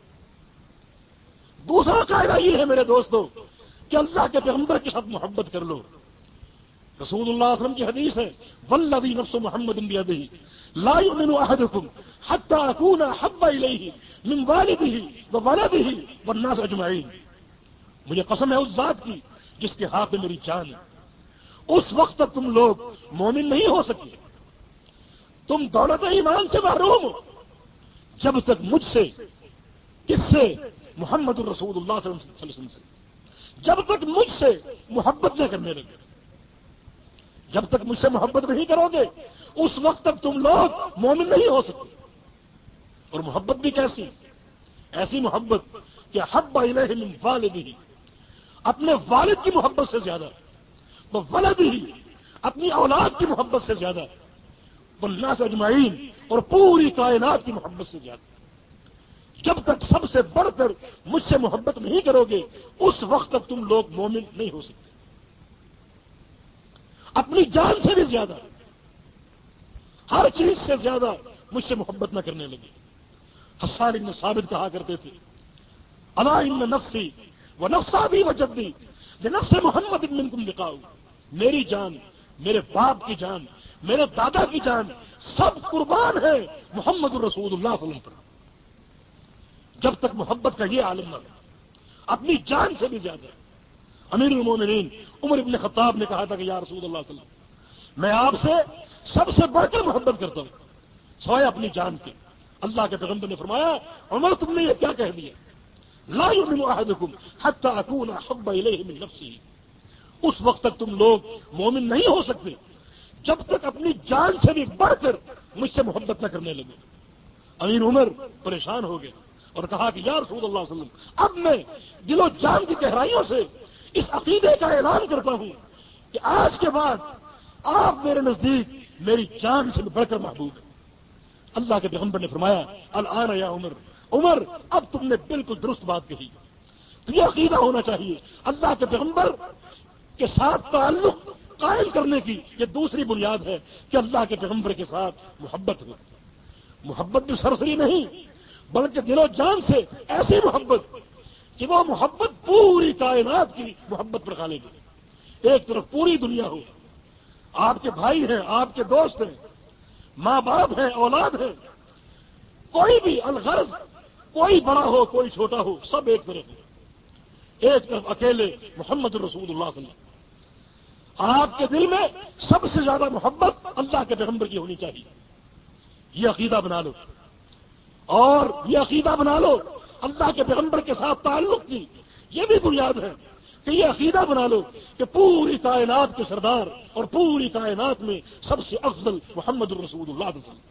دوسرا قاعدہ یہ ہے میرے دوستو کہ اللہ کے پیغمبر کے ساتھ محبت کر لو۔ رسول اللہ صلی اللہ علیہ وسلم کی حدیث ہے، والذی نفس محمد بیدہ لا یؤمن احدکم حتی اکون احب الیہ من والدہ وولدہ والناس اجمعین، مجھے قسم ہے اس ذات کی جس کے ہاتھ میں میری جان ہے، اس وقت تک تم لوگ مومن نہیں ہو سکتے، تم دولت ایمان سے محروم ہو جب تک مجھ سے، کس سے؟ محمد الرسول اللہ صلی اللہ علیہ وسلم سے، جب تک مجھ سے محبت نہ کرنے لگے، جب تک مجھ سے محبت نہیں کرو گے اس وقت تک تم لوگ مومن نہیں ہو سکتے۔ اور محبت بھی کیسی؟ ایسی محبت کہ حب الیہ من والدہ، اپنے والد کی محبت سے زیادہ، وہ ولد ہی اپنی اولاد کی محبت سے زیادہ، والناس اجمعین اور پوری کائنات کی محبت سے زیادہ۔ جب تک سب سے بڑھ کر مجھ سے محبت نہیں کرو گے اس وقت تک تم لوگ مومن نہیں ہو سکتے۔ اپنی جان سے بھی زیادہ، ہر چیز سے زیادہ مجھ سے محبت نہ کرنے لگے۔ حسان بن ثابت کہا کرتے تھے، الا ان نفسی و نفس ابی و جدی لنفس محمد منکم لقاء، میری جان، میرے باپ کی جان، میرے دادا کی جان سب قربان ہے محمد الرسول اللہ صلی اللہ علیہ وسلم پر. جب تک محبت کا یہ عالم نہ ہو اپنی جان سے بھی زیادہ. امیر المومنین عمر ابن خطاب نے کہا تھا کہ یا رسول اللہ صلی اللہ علیہ وسلم میں آپ سے سب سے بڑھ کر محبت کرتا ہوں سوائے اپنی جان کے. اللہ کے پیغمبر نے فرمایا عمر تم نے یہ کیا کہہ دیا؟ لا یؤمن احدکم حتی اکون احب الیہ من نفسہ. اس وقت تک تم لوگ مومن نہیں ہو سکتے جب تک اپنی جان سے بھی بڑھ کر مجھ سے محبت نہ کرنے لگے. امیر عمر پریشان ہو گئے اور کہا کہ یا رسول اللہ صلی اللہ علیہ وسلم اب میں دل و جان کی گہرائیوں سے اس عقیدے کا اعلان کرتا ہوں کہ آج کے بعد آپ میرے نزدیک میری جان سے بڑھ کر محبوب ہیں. اللہ کے پیغمبر نے فرمایا الآن یا عمر، عمر اب تم نے بالکل درست بات کہی. تو یہ عقیدہ ہونا چاہیے. اللہ کے پیغمبر کے ساتھ تعلق قائم کرنے کی یہ دوسری بنیاد ہے کہ اللہ کے پیغمبر کے ساتھ محبت ہو. محبت بھی سرسری نہیں بلکہ دل و جان سے ایسی محبت کہ وہ محبت پوری کائنات کی محبت پر غالب ہے. ایک طرف پوری دنیا ہو، آپ کے بھائی ہیں، آپ کے دوست ہیں، ماں باپ ہیں، اولاد ہیں، کوئی بھی الغرض کوئی بڑا ہو کوئی چھوٹا ہو سب ایک طرف ہو. ایک طرف اکیلے محمد الرسول اللہ صلی اللہ علیہ وسلم. آپ کے دل میں سب سے زیادہ محبت اللہ کے پیغمبر کی ہونی چاہیے. یہ عقیدہ بنا لو اور یہ عقیدہ بنا لو اللہ کے پیغمبر کے ساتھ تعلق کی. یہ بھی بنیاد ہے کہ یہ عقیدہ بنا لو کہ پوری کائنات کے سردار اور پوری کائنات میں سب سے افضل محمد الرسول اللہ صلی اللہ علیہ وسلم.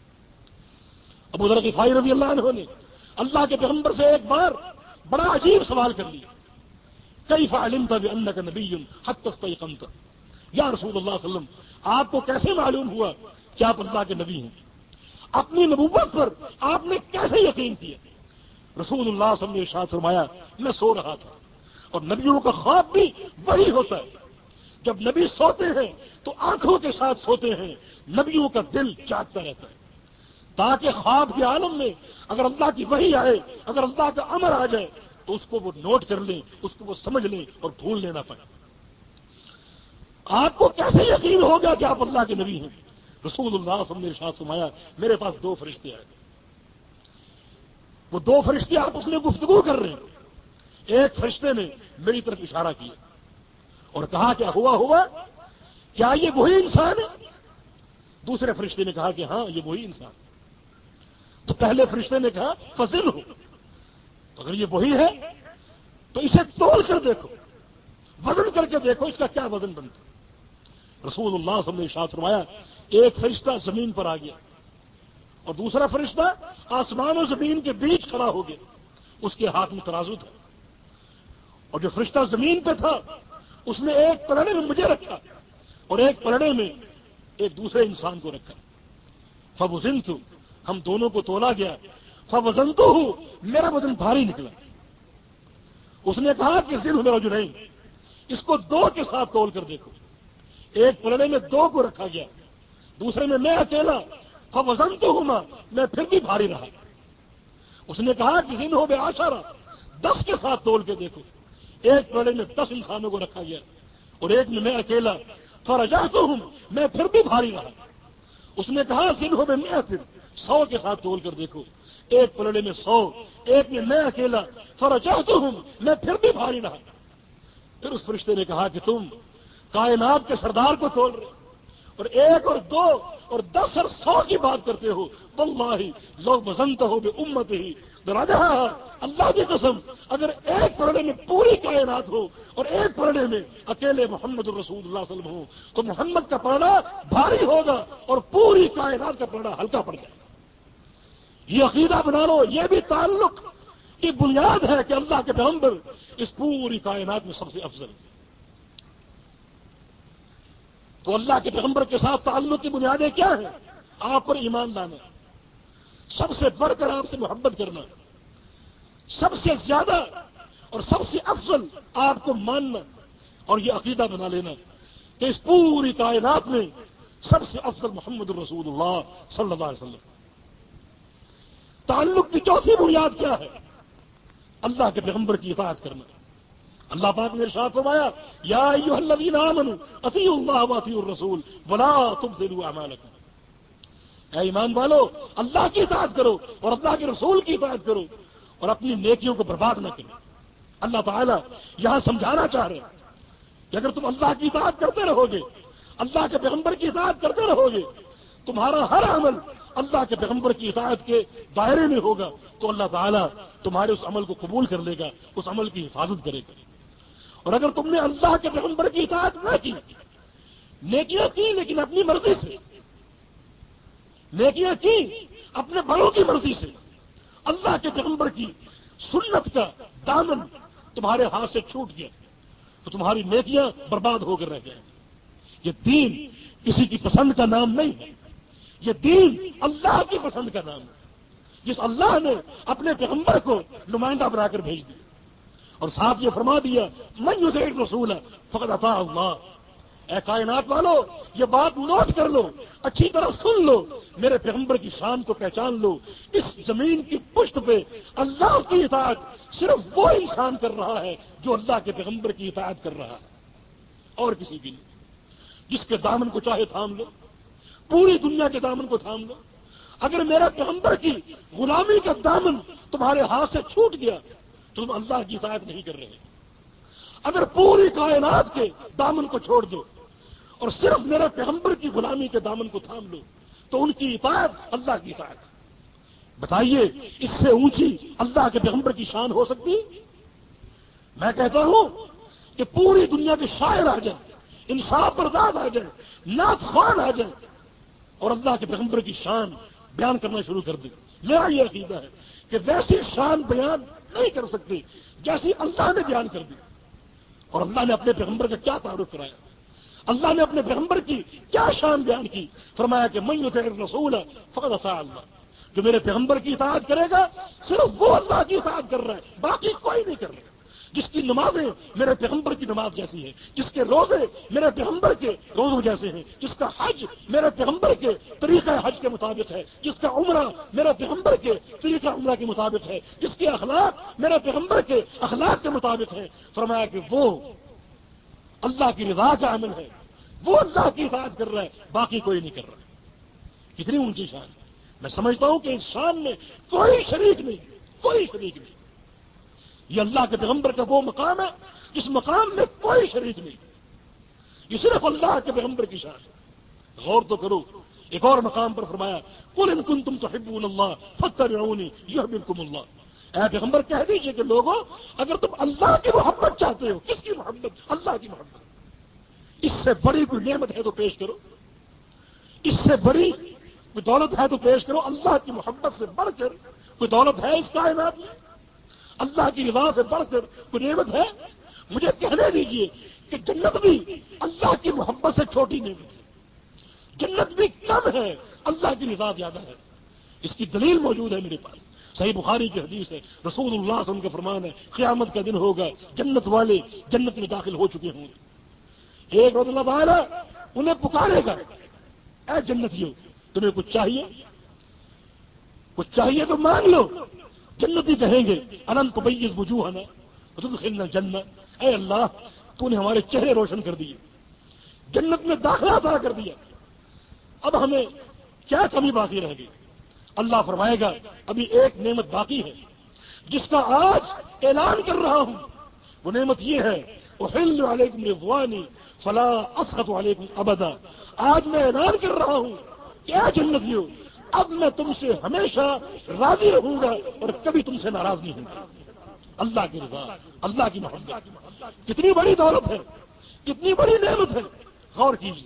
ابو ذر غفاری رضی اللہ عنہ نے اللہ کے پیغمبر سے ایک بار بڑا عجیب سوال کر لیا کیف علمت بانک نبی حتی استیقنت. یا رسول اللہ صلی اللہ علیہ وسلم آپ کو کیسے معلوم ہوا کہ آپ اللہ کے نبی ہیں؟ اپنی نبوت پر آپ نے کیسے یقین کیا؟ رسول اللہ صلی اللہ علیہ وسلم نے ارشاد فرمایا میں سو رہا تھا اور نبیوں کا خواب بھی وہی ہوتا ہے. جب نبی سوتے ہیں تو آنکھوں کے ساتھ سوتے ہیں، نبیوں کا دل جاگتا رہتا ہے تاکہ خواب کے عالم میں اگر اللہ کی وحی آئے، اگر اللہ کا امر آ جائے تو اس کو وہ نوٹ کر لیں، اس کو وہ سمجھ لیں اور بھول لینا پڑے. آپ کو کیسے یقین ہوگا کہ آپ اللہ کے نبی ہیں؟ رسول اللہ صلی اللہ علیہ وسلم نے ارشاد فرمایا میرے پاس دو فرشتے آئے. وہ دو فرشتے آپس میں گفتگو کر رہے ہیں. ایک فرشتے نے میری طرف اشارہ کیا اور کہا کیا ہوا کیا یہ وہی انسان ہے؟ دوسرے فرشتے نے کہا کہ ہاں یہ وہی انسان ہے. تو پہلے فرشتے نے کہا فضل ہو، تو اگر یہ وہی ہے تو اسے تول کر دیکھو، وزن کر کے دیکھو اس کا کیا وزن بنتا. رسول اللہ صلی اللہ علیہ وسلم نے ارشاد فرمایا ایک فرشتہ زمین پر آ گیا اور دوسرا فرشتہ آسمان و زمین کے بیچ کھڑا ہو گیا. اس کے ہاتھ میں ترازو تھا اور جو فرشتہ زمین پہ تھا اس نے ایک پلڑے میں مجھے رکھا اور ایک پلڑے میں ایک دوسرے انسان کو رکھا. فوزنت ہم دونوں کو تولا گیا. فوزنتو ہوں میرا وزن بھاری نکلا. اس نے کہا کہ ذل میرا جو نہیں اس کو دو کے ساتھ تول کر دیکھو. ایک پلڑے میں دو کو رکھا گیا، دوسرے میں میں اکیلا. فوزنتو ہوں میں پھر بھی بھاری رہا. اس نے کہا کہ ذل ہو بے آشارہ 10 کے ساتھ تول کے دیکھو. ایک پلڑے میں 10 انسانوں کو رکھا گیا اور ایک میں اکیلا. فرجعتو ہوں میں پھر بھی بھاری رہا. اس نے کہا ذل ہو بے 100 کے ساتھ تول کر دیکھو. ایک پلڑے میں 100، ایک میں اکیلا. فرجعتو ہوں میں پھر بھی بھاری رہا. پھر اس فرشتے نے کہا کہ تم کائنات کے سردار کو تول رہے اور 1 اور 2 اور 10 اور 100 کی بات کرتے ہو. واللہ لو وزنتہ بے امتہ لرجحھا. اللہ کی قسم اگر ایک پلڑے میں پوری کائنات ہو اور ایک پلڑے میں اکیلے محمد الرسول اللہ صلی اللہ علیہ وسلم ہو تو محمد کا پلڑا بھاری ہوگا اور پوری کائنات کا پلڑا ہلکا پڑ جائے گا. یہ عقیدہ بنا لو. یہ بھی تعلق کی بنیاد ہے کہ اللہ کے پیغمبر اس پوری کائنات میں سب سے افضل ہے. تو اللہ کے پیغمبر کے ساتھ تعلق کی بنیادیں کیا ہیں؟ آپ پر ایمان لانا، سب سے بڑھ کر آپ سے محبت کرنا، سب سے زیادہ اور سب سے افضل آپ کو ماننا اور یہ عقیدہ بنا لینا کہ اس پوری کائنات میں سب سے افضل محمد الرسول اللہ صلی اللہ علیہ وسلم. تعلق کی چوتھی بنیاد کیا ہے؟ اللہ کے پیغمبر کی اطاعت کرنا. اللہ پاک نے ارشاد فرمایا یا ایھا الذین آمنوا اطیعوا اللہ واطیعوا الرسول ولا تبطلوا اعمالکم، اے ایمان والو اللہ کی اطاعت کرو اور اللہ کے رسول کی اطاعت کرو اور اپنی نیکیوں کو برباد نہ کرو۔ اللہ تعالیٰ یہاں سمجھانا چاہ رہے ہیں کہ اگر تم اللہ کی اطاعت کرتے رہو گے، اللہ کے پیغمبر کی اطاعت کرتے رہو گے، تمہارا ہر عمل اللہ کے پیغمبر کی اطاعت کے دائرے میں ہوگا، تو اللہ تعالیٰ تمہارے اس عمل کو قبول کر لے گا، اس عمل کی حفاظت کرے گا۔ اور اگر تم نے اللہ کے پیغمبر کی اطاعت نہ کی، نیکیاں کی لیکن اپنی مرضی سے، نیکیاں کی اپنے بڑوں کی مرضی سے، اللہ کے پیغمبر کی سنت کا دامن تمہارے ہاتھ سے چھوٹ گیا تو تمہاری نیکیاں برباد ہو کر رہ گئے۔ یہ دین کسی کی پسند کا نام نہیں ہے، یہ دین اللہ کی پسند کا نام ہے، جس اللہ نے اپنے پیغمبر کو نمائندہ بنا کر بھیج دیا اور ساتھ یہ فرما دیا من یطع الرسول فقد اطاع اللہ۔ اے کائنات والو یہ بات نوٹ کر لو، اچھی طرح سن لو، میرے پیغمبر کی شان کو پہچان لو۔ اس زمین کی پشت پہ اللہ کی اطاعت صرف وہ انسان کر رہا ہے جو اللہ کے پیغمبر کی اطاعت کر رہا ہے، اور کسی کی نہیں۔ جس کے دامن کو چاہے تھام لو، پوری دنیا کے دامن کو تھام لو، اگر میرے پیغمبر کی غلامی کا دامن تمہارے ہاتھ سے چھوٹ گیا تو تم اللہ کی اطاعت نہیں کر رہے۔ اگر پوری کائنات کے دامن کو چھوڑ دو اور صرف میرے پیغمبر کی غلامی کے دامن کو تھام لو تو ان کی اطاعت اللہ کی اطاعت۔ بتائیے اس سے اونچی اللہ کے پیغمبر کی شان ہو سکتی؟ میں کہتا ہوں کہ پوری دنیا کے شاعر آ جائیں، انصاف بردار آ جائیں، نعت خوان آ جائیں اور اللہ کے پیغمبر کی شان بیان کرنا شروع کر دیں، میرا یہ عقیدہ ہے کہ ویسی شان بیان نہیں کر سکتے جیسی اللہ نے بیان کر دی۔ اور اللہ نے اپنے پیغمبر کا کیا تعارف کرایا، اللہ نے اپنے پیغمبر کی کیا شان بیان کی، فرمایا کہ من یطع الرسول فقد اطاع اللہ۔ جو میرے پیغمبر کی اطاعت کرے گا صرف وہ اللہ کی اطاعت کر رہا ہے، باقی کوئی نہیں کر رہا۔ جس کی نمازیں میرے پیغمبر کی نماز جیسی ہیں، جس کے روزے میرے پیغمبر کے روزوں جیسے ہیں، جس کا حج میرے پیغمبر کے طریقہ حج کے مطابق ہے، جس کا عمرہ میرے پیغمبر کے طریقہ عمرہ کے مطابق ہے، جس کے اخلاق میرے پیغمبر کے اخلاق کے مطابق ہے، فرمایا کہ وہ اللہ کی رضا کا عمل ہے، وہ اللہ کی اطاعت کر رہا ہے، باقی کوئی نہیں کر رہا۔ کتنی اونچی شان ہے۔ میں سمجھتا ہوں کہ اس شان میں کوئی شریک نہیں، کوئی شریک نہیں۔ یہ اللہ کے پیغمبر کا وہ مقام ہے جس مقام میں کوئی شریک نہیں، یہ صرف اللہ کے پیغمبر کی شان ہے۔ غور تو کرو، ایک اور مقام پر فرمایا قل ان کنتم تحبون اللہ فاتبعونی یحببکم اللہ۔ اے پیغمبر کہہ دیجئے کہ لوگوں اگر تم اللہ کی محبت چاہتے ہو، کس کی محبت؟ اللہ کی محبت۔ اس سے بڑی کوئی نعمت ہے تو پیش کرو، اس سے بڑی کوئی دولت ہے تو پیش کرو۔ اللہ کی محبت سے بڑھ کر کوئی دولت ہے اس کائنات میں؟ اللہ کی رضا سے بڑھ کر کوئی نعمت ہے؟ مجھے کہنے دیجئے کہ جنت بھی اللہ کی محبت سے چھوٹی نعمت ہے، جنت بھی کم ہے، اللہ کی رضا زیادہ ہے۔ اس کی دلیل موجود ہے میرے پاس، صحیح بخاری کی حدیث ہے، رسول اللہ صلی اللہ علیہ وسلم کا فرمان ہے قیامت کا دن ہوگا، جنت والے جنت میں داخل ہو چکے ہوں گے، ایک روز اللہ تعالیٰ انہیں پکارے گا اے جنتیوں تمہیں کچھ چاہیے؟ کچھ چاہیے تو مانگ لو۔ جنتی کہیں گے الم تبیض وجوہنا وتدخلنا الجنہ، اے اللہ تو نے ہمارے چہرے روشن کر دیے، جنت میں داخلہ عطا کر دیا، اب ہمیں کیا کمی باقی رہ گئی؟ اللہ فرمائے گا ابھی ایک نعمت باقی ہے جس کا آج اعلان کر رہا ہوں، وہ نعمت یہ ہے احل علیکم رضوانی فلا اسخط علیکم ابدا۔ آج میں اعلان کر رہا ہوں کہ اے جنتیوں اب میں تم سے ہمیشہ راضی رہوں گا اور کبھی تم سے ناراض نہیں ہوں گا۔ اللہ کی رضا، اللہ کی محبت کتنی بڑی دولت ہے، کتنی بڑی نعمت ہے، غور کیجیے۔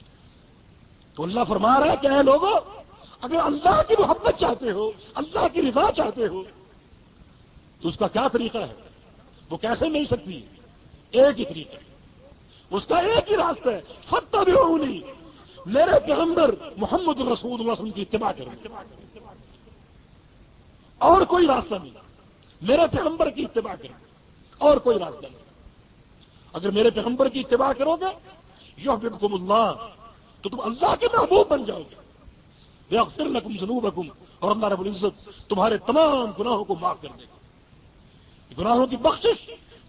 تو اللہ فرما رہا ہے کہ اے لوگوں اگر اللہ کی محبت چاہتے ہو، اللہ کی رضا چاہتے ہو تو اس کا کیا طریقہ ہے؟ وہ کیسے مل سکتی ہے؟ ایک ہی طریقہ ہے، اس کا ایک ہی راستہ ہے، فاتبعونی، میرے پیغمبر محمد رسول اللہ صلی اللہ علیہ وسلم کی اتباع کرو، اور کوئی راستہ نہیں، میرے پیغمبر کی اتباع کرو اور کوئی راستہ نہیں۔ اگر میرے پیغمبر کی اتباع کرو گے یحببکم اللہ تو تم اللہ کے محبوب بن جاؤ گے، یغفر لکم ذنوبکم، اور اللہ رب العزت تمہارے تمام گناہوں کو معاف کر دے گا۔ گناہوں کی بخشش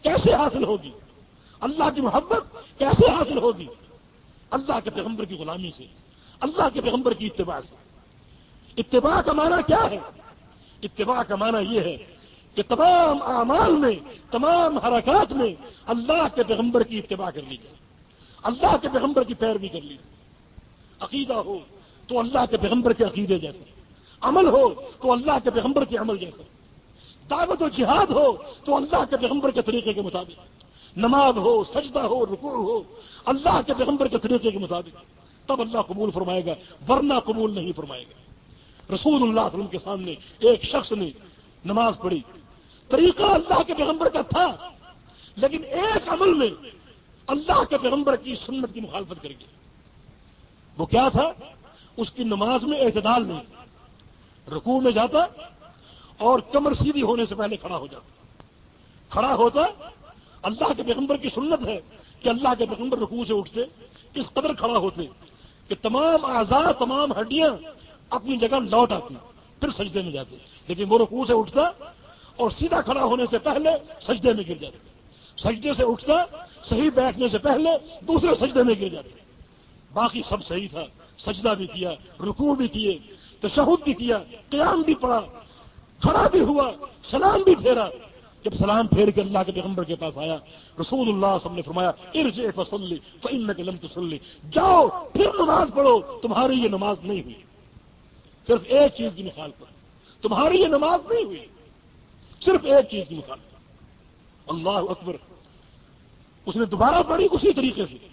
کیسے حاصل ہوگی؟ اللہ کی محبت کیسے حاصل ہوگی؟ اللہ کے پیغمبر کی غلامی سے، اللہ کے پیغمبر کی اتباع سے۔ اتباع کا معنی کیا ہے؟ اتباع کا معنی یہ ہے کہ تمام اعمال میں، تمام حرکات میں اللہ کے پیغمبر کی اتباع کر لی جائے، اللہ کے پیغمبر کی پیروی کر لی جائے۔ عقیدہ ہو تو اللہ کے پیغمبر کے عقیدے جیسا، عمل ہو تو اللہ کے پیغمبر کے عمل جیسا، دعوت و جہاد ہو تو اللہ کے پیغمبر کے طریقے کے مطابق، نماز ہو، سجدہ ہو، رکوع ہو، اللہ کے پیغمبر کے طریقے کے مطابق، تب اللہ قبول فرمائے گا، ورنہ قبول نہیں فرمائے گا۔ رسول اللہ صلی اللہ علیہ وسلم کے سامنے ایک شخص نے نماز پڑھی، طریقہ اللہ کے پیغمبر کا تھا، لیکن ایک عمل میں اللہ کے پیغمبر کی سنت کی مخالفت کر گیا۔ وہ کیا تھا؟ اس کی نماز میں اعتدال نہیں تھا، رکوع میں جاتا اور کمر سیدھی ہونے سے پہلے کھڑا ہو جاتا، کھڑا ہوتا۔ اللہ کے پیغمبر کی سنت ہے کہ اللہ کے پیغمبر رکوع سے اٹھتے، اس قدر کھڑا ہوتے کہ تمام اعضاء، تمام ہڈیاں اپنی جگہ لوٹ آتی، پھر سجدے میں جاتے، لیکن وہ رکوع سے اٹھتا اور سیدھا کھڑا ہونے سے پہلے سجدے میں گر جاتے، سجدے سے اٹھتا صحیح بیٹھنے سے پہلے دوسرے سجدے میں گر جاتے۔ باقی سب صحیح تھا، سجدہ بھی کیا، رکوع بھی کیے، تشہد بھی کیا، قیام بھی پڑا، کھڑا بھی ہوا، سلام بھی پھیرا۔ جب سلام پھیر کے اللہ کے پیغمبر کے پاس آیا، رسول اللہ صلی اللہ علیہ وسلم نے فرمایا ارجع فصلی فانک لم تصلی، جاؤ پھر نماز پڑھو، تمہاری یہ نماز نہیں ہوئی۔ صرف ایک چیز کی مخالفت، تمہاری یہ نماز نہیں ہوئی، صرف ایک چیز کی مخالفت۔ اللہ اکبر۔ اس نے دوبارہ پڑھی اسی طریقے سے،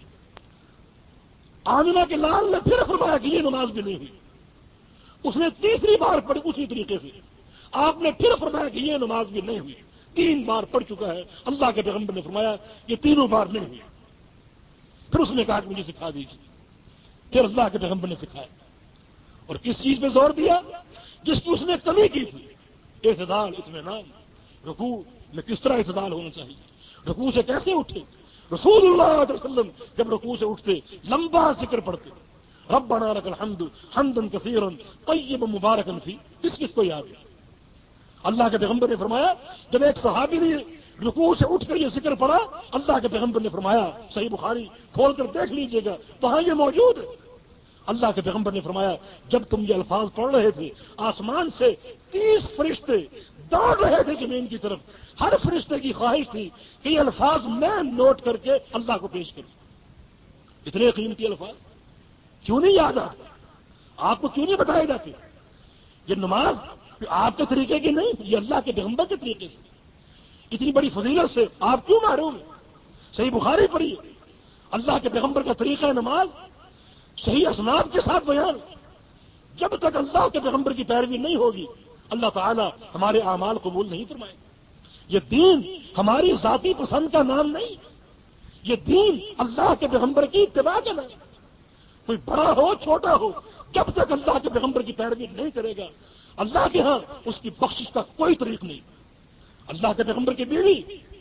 آمنہ کے لال نے پھر فرمایا کہ یہ نماز بھی نہیں ہوئی۔ اس نے تیسری بار پڑھی اسی طریقے سے، آپ نے پھر فرمایا کہ یہ نماز بھی نہیں ہوئی۔ 3 بار پڑھ چکا ہے، اللہ کے پیغمبر نے فرمایا یہ تینوں بار نہیں ہوئی۔ پھر اس نے کہا کہ مجھے سکھا دیجیے، پھر اللہ کے پیغمبر نے سکھایا۔ اور کس چیز پہ زور دیا؟ جس کی اس نے کمی کی تھی، اعتدال، اطمینان۔ رکوع میں کس طرح اعتدال ہونا چاہیے، رکوع سے کیسے اٹھے۔ رسول اللہ صلی اللہ علیہ وسلم جب رکوع سے اٹھتے لمبا ذکر پڑھتے، ربنا لک الحمد حمدا کثیرا طیبا مبارکا فی، کس کو یاد ہے؟ اللہ کے پیغمبر نے فرمایا، جب ایک صحابی نے رکوع سے اٹھ کر یہ ذکر پڑھا، اللہ کے پیغمبر نے فرمایا، صحیح بخاری کھول کر دیکھ لیجئے گا وہاں یہ موجود ہے، اللہ کے پیغمبر نے فرمایا جب تم یہ الفاظ پڑھ رہے تھے، آسمان سے 30 فرشتے دوڑ رہے تھے زمین کی طرف، ہر فرشتے کی خواہش تھی کہ یہ الفاظ میں نوٹ کر کے اللہ کو پیش کروں۔ اتنے قیمتی الفاظ کیوں نہیں یاد آتے؟ آپ کو کیوں نہیں بتائے جاتے؟ یہ نماز آپ کے طریقے کی نہیں، یہ اللہ کے پیغمبر کے طریقے سے، اتنی بڑی فضیلت سے آپ کیوں محروم ہیں؟ صحیح بخاری پڑھیے، اللہ کے پیغمبر کا طریقہ نماز صحیح اسناد کے ساتھ بیان۔ جب تک اللہ کے پیغمبر کی پیروی نہیں ہوگی، اللہ تعالی ہمارے اعمال قبول نہیں فرمائے گا۔ یہ دین ہماری ذاتی پسند کا نام نہیں، یہ دین اللہ کے پیغمبر کی اتباع کا نام۔ کوئی بڑا ہو چھوٹا ہو، جب تک اللہ کے پیغمبر کی پیروی نہیں کرے گا، اللہ کے ہاں اس کی بخشش کا کوئی طریق نہیں۔ اللہ کے پیغمبر کی بیوی،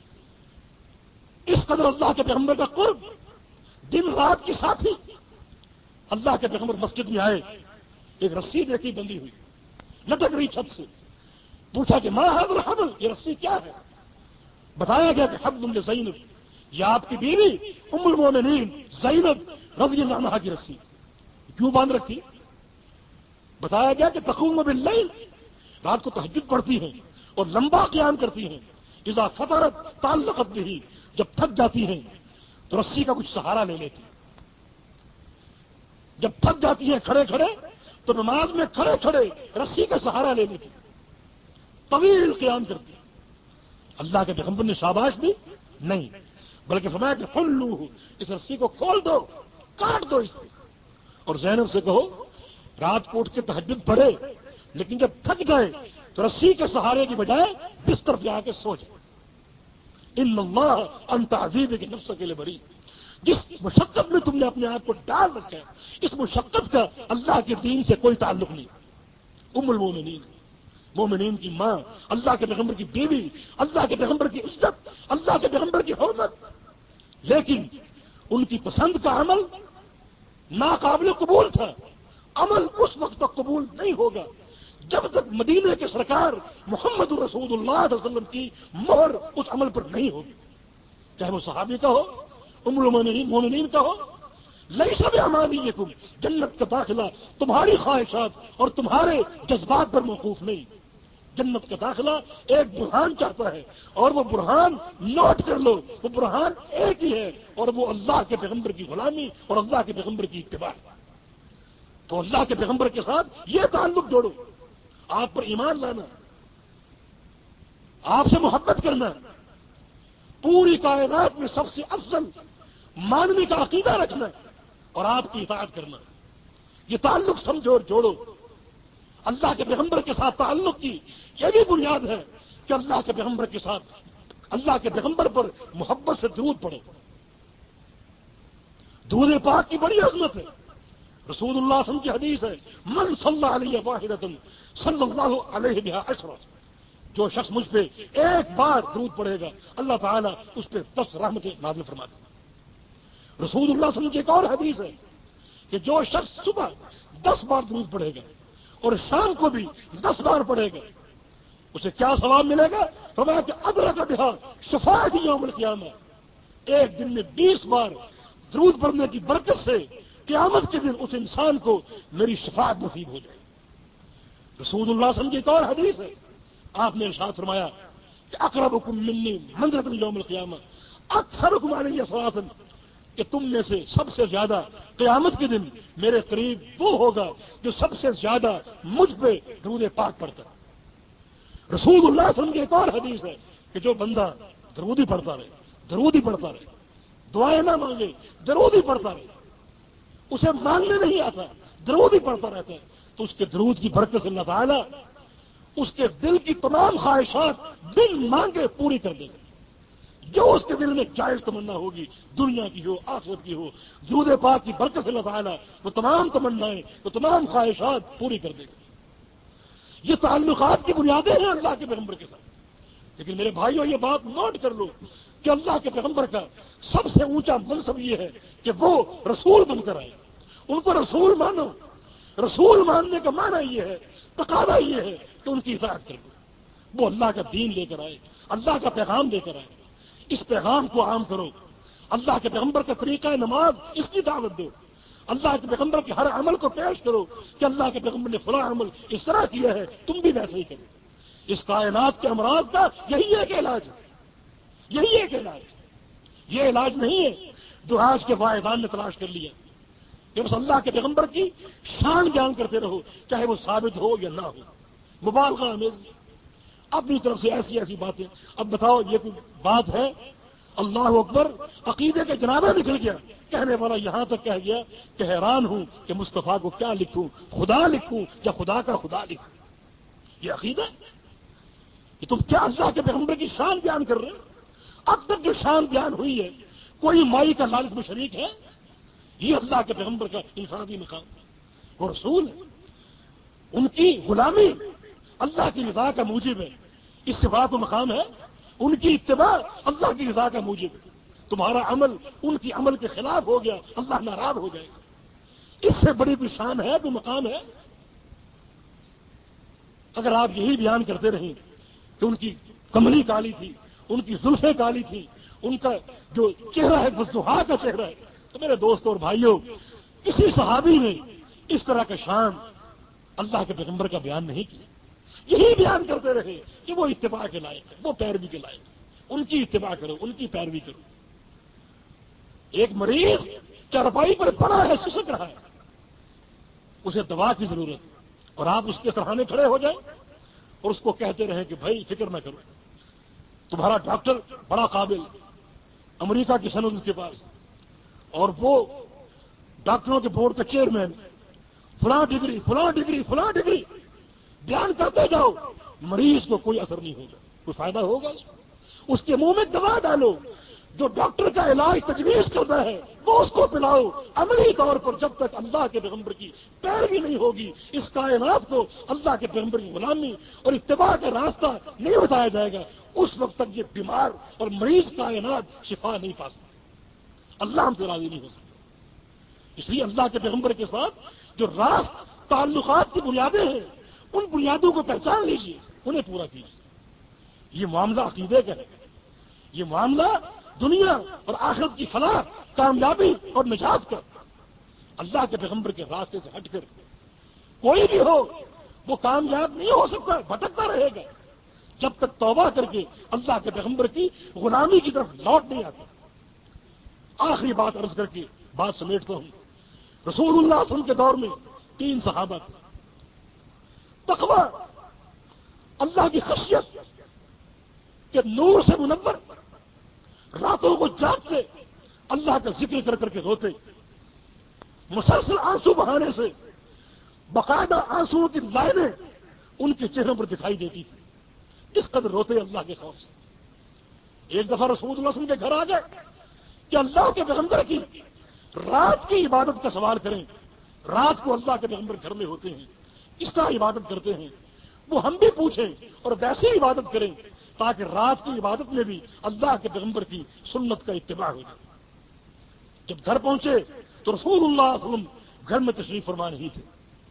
اس قدر اللہ کے پیغمبر کا قرب، دن رات کی ساتھی۔ اللہ کے پیغمبر مسجد میں آئے، ایک رسی دیکھی بندھی ہوئی، لٹک رہی چھت سے، پوچھا کہ ما ھذا الحبل، یہ رسی کیا ہے؟ بتایا گیا کہ حبل لزینب، یہ آپ کی بیوی ام المومنین زینب رضی اللہ عنہا کی رسی، کیوں باندھ رکھی؟ بتایا گیا کہ تقوم باللیل، رات کو تہجد پڑھتی ہیں اور لمبا قیام کرتی ہیں، اذا فطرت تعلقت به، جب تھک جاتی ہیں تو رسی کا کچھ سہارا لے لیتی ہیں، جب تھک جاتی ہیں کھڑے کھڑے تو نماز میں کھڑے کھڑے رسی کا سہارا لے لیتی، طویل قیام کرتی۔ اللہ کے پیغمبر نے شاباش دی نہیں، بلکہ فرمایا کہ حلوہ، اس رسی کو کھول دو، کاٹ دو اس کو، اور زینب سے کہو رات کو اٹھ کے تہجد پڑھے، لیکن جب تھک جائے تو رسی کے سہارے کی بجائے بستر پہ آ کے سو جائے۔ ان اللہ عن تعذیبک نفس کے لیے بری، جس مشقت میں تم نے اپنے آپ کو ڈال رکھا ہے، اس مشقت کا اللہ کے دین سے کوئی تعلق نہیں۔ ام المومنین، مومنین کی ماں، اللہ کے پیغمبر کی بیوی، اللہ کے پیغمبر کی عزت، اللہ کے پیغمبر کی حرمت، لیکن ان کی پسند کا عمل ناقابل قبول تھا۔ عمل اس وقت تک قبول نہیں ہوگا جب تک مدینے کے سرکار محمد رسول اللہ صلی اللہ علیہ وسلم کی مہر اس عمل پر نہیں ہوگی۔ چاہے وہ صحابی کا ہو، ام المومنین کا ہو، لیس بامانیکم، جنت کا داخلہ تمہاری خواہشات اور تمہارے جذبات پر موقوف نہیں. جنت کا داخلہ ایک برہان چاہتا ہے، اور وہ برہان نوٹ کر لو، وہ برہان ایک ہی ہے، اور وہ اللہ کے پیغمبر کی غلامی اور اللہ کے پیغمبر کی اتباع. تو اللہ کے پیغمبر کے ساتھ یہ تعلق جوڑو، آپ پر ایمان لانا، آپ سے محبت کرنا، پوری کائنات میں سب سے افضل ماننے کا عقیدہ رکھنا اور آپ کی اطاعت کرنا. یہ تعلق سمجھو اور جوڑو. اللہ کے پیغمبر کے ساتھ تعلق کی یہ بھی بنیاد ہے کہ اللہ کے پیغمبر کے ساتھ، اللہ کے پیغمبر پر محبت سے درود پڑھو. درود پاک کی بڑی عظمت ہے. رسول اللہ صلی اللہ علیہ وسلم کی حدیث ہے، من صلی علیہ واحدۃ صلی اللہ علیہ بہا عشرہ. جو شخص مجھ پہ ایک بار درود پڑھے گا، اللہ تعالیٰ اس پہ 10 رحمتیں نازل فرما دے. رسول اللہ صلی اللہ علیہ وسلم کی ایک اور حدیث ہے کہ جو شخص صبح 10 بار درود پڑھے گا اور شام کو بھی 10 بار پڑھے گا، اسے کیا ثواب ملے گا؟ فرمایا کہ ادرک بہا شفاعت یوم القیامہ. ایک دن میں 20 بار درود پڑھنے کی برکت سے قیامت کے دن اس انسان کو میری شفاعت نصیب ہو جائے. رسول اللہ صلی اللہ علیہ وسلم کی ایک اور حدیث ہے، آپ نے ارشاد فرمایا کہ اقربکم منی منزلۃ یوم القیامہ اکثرکم علی صلاۃ، کہ تم میں سے سب سے زیادہ قیامت کے دن میرے قریب وہ ہوگا جو سب سے زیادہ مجھ پہ درود پاک پڑتا ہے. رسول اللہ صلی اللہ علیہ وسلم کی ایک اور حدیث ہے کہ جو بندہ درود ہی پڑھتا رہے، درود ہی پڑھتا رہے، دعائیں نہ مانگے، درود ہی پڑھتا رہے، اسے مانگنے نہیں آتا، درود ہی پڑھتا رہتا ہے، تو اس کے درود کی برکت سے اللہ تعالیٰ اس کے دل کی تمام خواہشات بن مانگے پوری کر دے گا. جو اس کے دل میں جائز تمنا ہوگی، دنیا کی ہو، آخرت کی ہو، درود پاک کی برکت سے اللہ تعالیٰ وہ تمام تمنائیں، وہ تمام خواہشات پوری کر دے گا. یہ تعلقات کی بنیادیں ہیں اللہ کے پیغمبر کے ساتھ. لیکن میرے بھائیوں، یہ بات نوٹ کر لو کہ اللہ کے پیغمبر کا سب سے اونچا منصب یہ ہے کہ وہ رسول بن کر آئے. ان کو رسول مانو. رسول ماننے کا معنی یہ ہے، تقاضا یہ ہے کہ ان کی اطاعت کرو. وہ اللہ کا دین لے کر آئے، اللہ کا پیغام لے کر آئے، اس پیغام کو عام کرو. اللہ کے پیغمبر کا طریقہ نماز، اس کی دعوت دو. اللہ کے پیغمبر کے ہر عمل کو پیش کرو کہ اللہ کے پیغمبر نے فلاں عمل اس طرح کیا ہے، تم بھی ویسے ہی کرو. اس کائنات کے امراض کا یہی ایک علاج ہے، یہی ایک علاج ہے. یہ علاج نہیں ہے جو آج کے واعدان نے تلاش کر لیا کہ بس اللہ کے پیغمبر کی شان بیان کرتے رہو، چاہے وہ ثابت ہو یا نہ ہو. مبالغہ آمیز اپنی طرف سے ایسی ایسی باتیں. اب بتاؤ، یہ کوئی بات ہے؟ اللہ اکبر، عقیدے کے جنازہ نکل گیا. کہنے والا یہاں تک کہہ گیا کہ حیران ہوں کہ مصطفیٰ کو کیا لکھوں، خدا لکھوں یا خدا کا خدا لکھوں. یہ عقیدہ کہ تم کیا اللہ کے پیغمبر کی شان بیان کر رہے ہو؟ اب تک جو شان بیان ہوئی ہے، کوئی مائی کا لالچ میں شریک ہے؟ یہ اللہ کے پیغمبر کا انفرادی مقام، وہ رسول ہے، ان کی غلامی اللہ کی رضا کا موجب ہے. اس صفات کو مقام ہے، ان کی اتباع اللہ کی رضا کا موجب ہے. تمہارا عمل ان کی عمل کے خلاف ہو گیا، اللہ ناراض ہو جائے گا. اس سے بڑی کوئی شان ہے، کوئی مقام ہے؟ اگر آپ یہی بیان کرتے رہیں کہ ان کی کملی کالی تھی، ان کی زلفیں کالی تھی، ان کا جو چہرہ ہے بزدہا کا چہرہ ہے، تو میرے دوستوں اور بھائیوں، کسی صحابی نے اس طرح کا شان اللہ کے پیغمبر کا بیان نہیں کیا. یہی بیان کرتے رہے کہ وہ اتباع کے لائق ہے، وہ پیروی کے لائق ہے، ان کی اتباع کرو، ان کی پیروی کرو. ایک مریض چارپائی پر پڑا ہے، سسک رہا ہے، اسے دوا کی ضرورت ہے، اور آپ اس کے سراہنے کھڑے ہو جائیں اور اس کو کہتے رہیں کہ بھائی فکر نہ کرو، تمہارا ڈاکٹر بڑا قابل، امریکہ کی سند اس کے پاس، اور وہ ڈاکٹروں کے بورڈ کا چیئرمین، فلاں ڈگری فلاں ڈگری فلاں ڈگری، بیان کرتے جاؤ، مریض کو کوئی اثر نہیں ہوگا، کوئی فائدہ ہوگا اس کے منہ میں دوا ڈالو. جو ڈاکٹر کا علاج تجویز کرتا ہے وہ اس کو پلاؤ. عملی طور پر جب تک اللہ کے پیغمبر کی پیروی نہیں ہوگی، اس کائنات کو اللہ کے پیغمبر کی غلامی اور اتباع کا راستہ نہیں بتایا جائے گا، اس وقت تک یہ بیمار اور مریض کائنات شفا نہیں پا سکتے. اللہ ہم سے راضی نہیں ہو سکتا. اس لیے اللہ کے پیغمبر کے ساتھ جو راست تعلقات کی بنیادیں ہیں، ان بنیادوں کو پہچان لیجیے، انہیں پورا کیجیے. یہ معاملہ عقیدے کا ہے، یہ معاملہ دنیا اور آخرت کی فلاح، کامیابی اور نجات کا، اللہ کے پیغمبر کے راستے سے ہٹ کر کوئی بھی ہو وہ کامیاب نہیں ہو سکتا، بھٹکتا رہے گا جب تک توبہ کر کے اللہ کے پیغمبر کی غلامی کی طرف لوٹ نہیں آتا۔ آخری بات عرض کر کے بات سمیٹتا ہوں۔ رسول اللہ صلی اللہ علیہ وسلم کے دور میں 3 صحابہ تھے۔ تقویٰ، اللہ کی خشیت کے نور سے منور، راتوں کو جاگتے اللہ کا ذکر کر کر کے روتے، مسلسل آنسو بہانے سے باقاعدہ آنسوؤں کی لائنیں ان کے چہروں پر دکھائی دیتی تھی، اس قدر روتے اللہ کے خوف سے۔ ایک دفعہ رسول اللہ صلی اللہ علیہ وسلم کے گھر آ گئے کہ اللہ کے پیغمبر کی رات کی عبادت کا سوال کریں۔ رات کو اللہ کے پیغمبر گھر میں ہوتے ہیں، کس طرح عبادت کرتے ہیں وہ ہم بھی پوچھیں اور ویسی عبادت کریں تاکہ رات کی عبادت میں بھی اللہ کے پیغمبر کی سنت کا اتباع ہو جائے۔ جب گھر پہنچے تو رسول اللہ صلی اللہ علیہ وسلم گھر میں تشریف فرما نہیں تھے،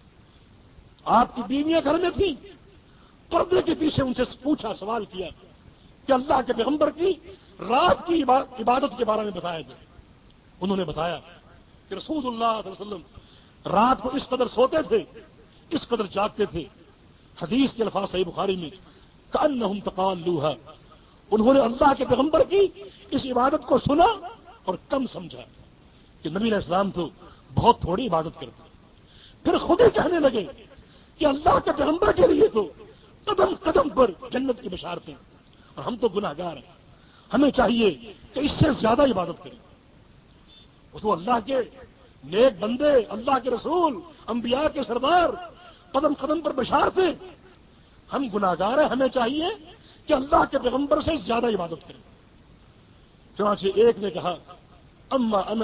آپ کی بیویاں گھر میں تھیں۔ پردے کے پیچھے ان سے پوچھا، سوال کیا کہ اللہ کے پیغمبر کی رات کی عبادت کے بارے میں بتایا جائے۔ انہوں نے بتایا کہ رسول اللہ صلی اللہ علیہ وسلم رات کو اس قدر سوتے تھے، اس قدر جاگتے تھے، حدیث کے الفاظ صحیح بخاری میں کأنہم تقالوہا، انہوں نے اللہ کے پیغمبر کی اس عبادت کو سنا اور کم سمجھا کہ نبی علیہ السلام تو بہت تھوڑی عبادت کرتے۔ پھر خود ہی کہنے لگے کہ اللہ کے پیغمبر کے لیے تو قدم قدم پر جنت کی بشارتیں، اور ہم تو گناہگار ہیں، ہمیں چاہیے کہ اس سے زیادہ عبادت کریں۔ وہ تو اللہ کے نیک بندے، اللہ کے رسول، انبیاء کے سردار، قدم قدم پر بشارتیں، ہم گناہگار ہیں، ہمیں چاہیے کہ اللہ کے پیغمبر سے زیادہ عبادت کریں۔ چنانچہ ایک نے کہا اما انا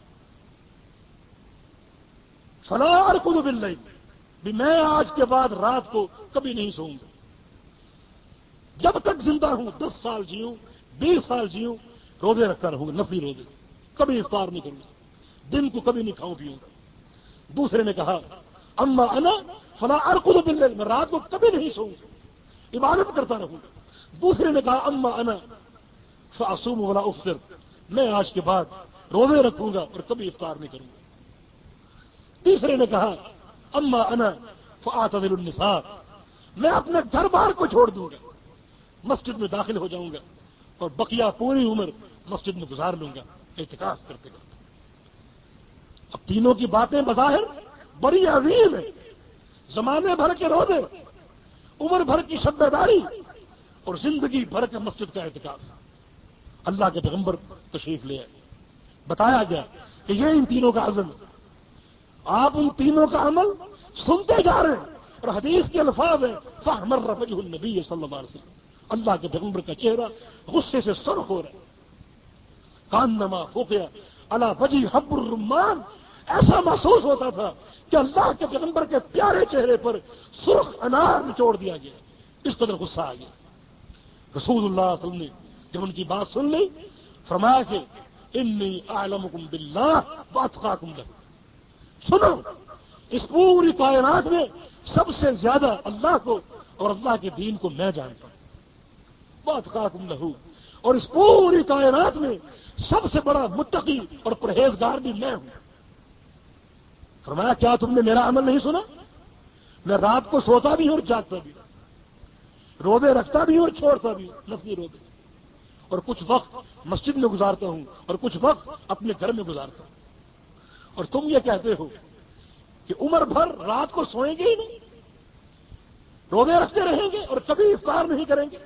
فلا ارقد باللیل، بھی میں آج کے بعد رات کو کبھی نہیں سوؤں گا، جب تک زندہ ہوں، 10 سال جیوں، 20 سال جیوں، روزے رکھتا رہوں گا، نفلی روزے، کبھی افطار نہیں کروں گا، دن کو کبھی نہیں کھاؤں پیوں گا۔ دوسرے نے کہا اما انا فلا ارقد باللیل، میں رات کو کبھی نہیں سوؤں گا، عبادت کرتا رہوں گا۔ دوسرے نے کہا اما انا فاصوم ولا افطر، میں آج کے بعد روزے رکھوں گا اور کبھی افطار نہیں کروں گا۔ تیسرے نے کہا اما انا فاعتزل النساء، میں اپنے گھر بار کو چھوڑ دوں گا، مسجد میں داخل ہو جاؤں گا اور بقیہ پوری عمر مسجد میں گزار لوں گا اعتکاف کرتے کرتے۔ اب تینوں کی باتیں بظاہر بڑی عظیم ہیں، زمانے بھر کے روزے، عمر بھر کی شب بیداری اور زندگی بھر کا مسجد کا اعتکاف۔ اللہ کے پیغمبر تشریف لے آئے، بتایا گیا کہ یہ ان تینوں کا عزم ہے۔ آپ ان تینوں کا عمل سنتے جا رہے ہیں اور حدیث کے الفاظ ہیں فاحمر وجہ النبی صلی اللہ علیہ وسلم، اللہ کے پیغمبر کا چہرہ غصے سے سرخ ہو رہا ہے۔ کانما فوقیا علی وجہ حب الرمان، ایسا محسوس ہوتا تھا کہ اللہ کے پیغمبر کے پیارے چہرے پر سرخ انار نچوڑ دیا گیا، اس قدر غصہ آ گیا۔ رسول اللہ صلی اللہ علیہ وسلم نے جب ان کی بات سن لی فرمایا کہ انی اعلمکم باللہ واتقاکم لہ، سنو اس پوری کائنات میں سب سے زیادہ اللہ کو اور اللہ کے دین کو میں جانتا ہوں، واتقاکم لہ، اور اس پوری کائنات میں سب سے بڑا متقی اور پرہیزگار بھی میں ہوں۔ فرمایا کیا تم نے میرا عمل نہیں سنا؟ میں رات کو سوتا بھی ہوں اور جاگتا بھی ہوں، روزے رکھتا بھی ہوں اور چھوڑتا بھی ہوں، نفلی روزے، اور کچھ وقت مسجد میں گزارتا ہوں اور کچھ وقت اپنے گھر میں گزارتا ہوں، اور تم یہ کہتے ہو کہ عمر بھر رات کو سوئیں گے ہی نہیں، روزے رکھتے رہیں گے اور کبھی افطار نہیں کریں گے،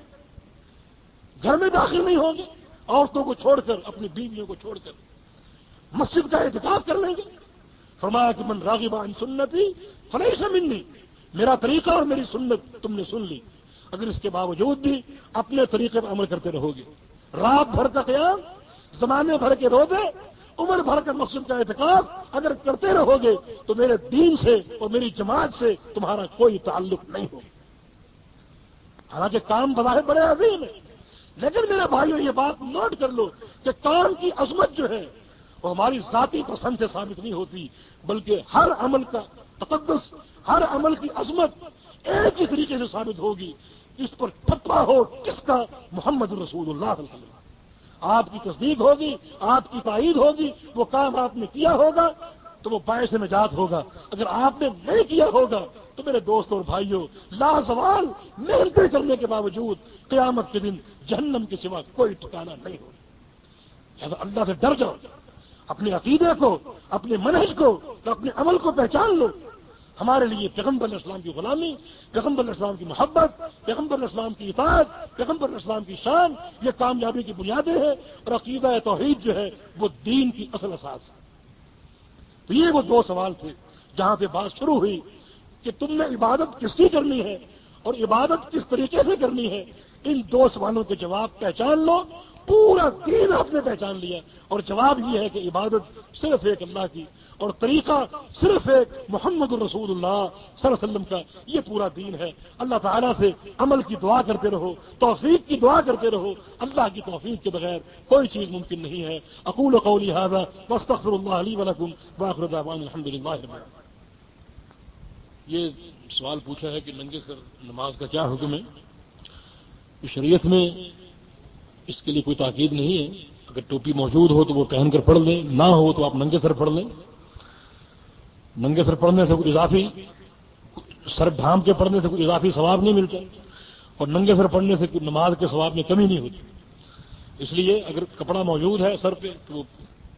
گھر میں داخل نہیں ہوں گے، عورتوں کو چھوڑ کر، اپنی بیویوں کو چھوڑ کر مسجد کا اعتکاف کر لیں گے۔ فرمایا کہ من راغب عن سنتی فلیس منی، میرا طریقہ اور میری سنت تم نے سن لی، اگر اس کے باوجود بھی اپنے طریقے پر عمل کرتے رہو گے، رات بھر کا قیام، زمانے بھر کے روزے، عمر بھر کا مسجد کا اعتکاف اگر کرتے رہو گے تو میرے دین سے اور میری جماعت سے تمہارا کوئی تعلق نہیں ہوگا۔ حالانکہ کام بظاہر بڑے عظیم ہے، لیکن میرے بھائیوں یہ بات نوٹ کر لو کہ کام کی عظمت جو ہے وہ ہماری ذاتی پسند سے ثابت نہیں ہوتی، بلکہ ہر عمل کا تقدس، ہر عمل کی عظمت ایک ہی طریقے سے ثابت ہوگی، اس پر ٹھپا ہو کس کا؟ محمد رسول اللہ صلی اللہ علیہ وسلم۔ آپ کی تصدیق ہوگی، آپ کی تائید ہوگی، وہ کام آپ نے کیا ہوگا تو وہ باعث نجات ہوگا. اگر آپ نے نہیں کیا ہوگا تو میرے دوستوں اور بھائیوں، لازوال محنتیں کرنے کے باوجود قیامت کے دن جہنم کے سوا کوئی ٹھکانہ نہیں ہوگا. لہذا اللہ سے ڈر جاؤ، اپنے عقیدے کو، اپنے منہج کو، اپنے عمل کو پہچان لو. ہمارے لیے پیغمبر علیہ السلام کی غلامی، پیغمبر علیہ السلام کی محبت، پیغمبر علیہ السلام کی اطاعت، پیغمبر علیہ السلام کی شان، یہ کامیابی کی بنیادیں ہیں. اور عقیدہ توحید جو ہے وہ دین کی اصل اساس ہے. تو یہ وہ دو سوال تھے جہاں سے بات شروع ہوئی کہ تم نے عبادت کس کی کرنی ہے اور عبادت کس طریقے سے کرنی ہے. ان دو سوالوں کے جواب پہچان لو، پورا دین آپ نے پہچان لیا. اور جواب یہ ہے کہ عبادت صرف ایک اللہ کی اور طریقہ صرف ایک محمد الرسول اللہ صلی اللہ علیہ وسلم کا، یہ پورا دین ہے. اللہ تعالیٰ سے عمل کی دعا کرتے رہو، توفیق کی دعا کرتے رہو. اللہ کی توفیق کے بغیر کوئی چیز ممکن نہیں ہے. اقول قولی ھذا واستغفر اللہ لی ولکم وآخر دعوانا الحمد للہ رب العالمین. یہ سوال پوچھا ہے کہ ننگے سر نماز کا کیا حکم ہے. شریعت میں اس کے لیے کوئی تاکید نہیں ہے. اگر ٹوپی موجود ہو تو وہ پہن کر پڑھ لیں، نہ ہو تو آپ ننگے سر پڑھ لیں. ننگے سر پڑھنے سے کوئی اضافی، سر ڈھانپ کے پڑھنے سے کوئی اضافی ثواب نہیں ملتا، اور ننگے سر پڑھنے سے نماز کے ثواب میں کمی نہیں ہوتی. اس لیے اگر کپڑا موجود ہے سر پہ تو وہ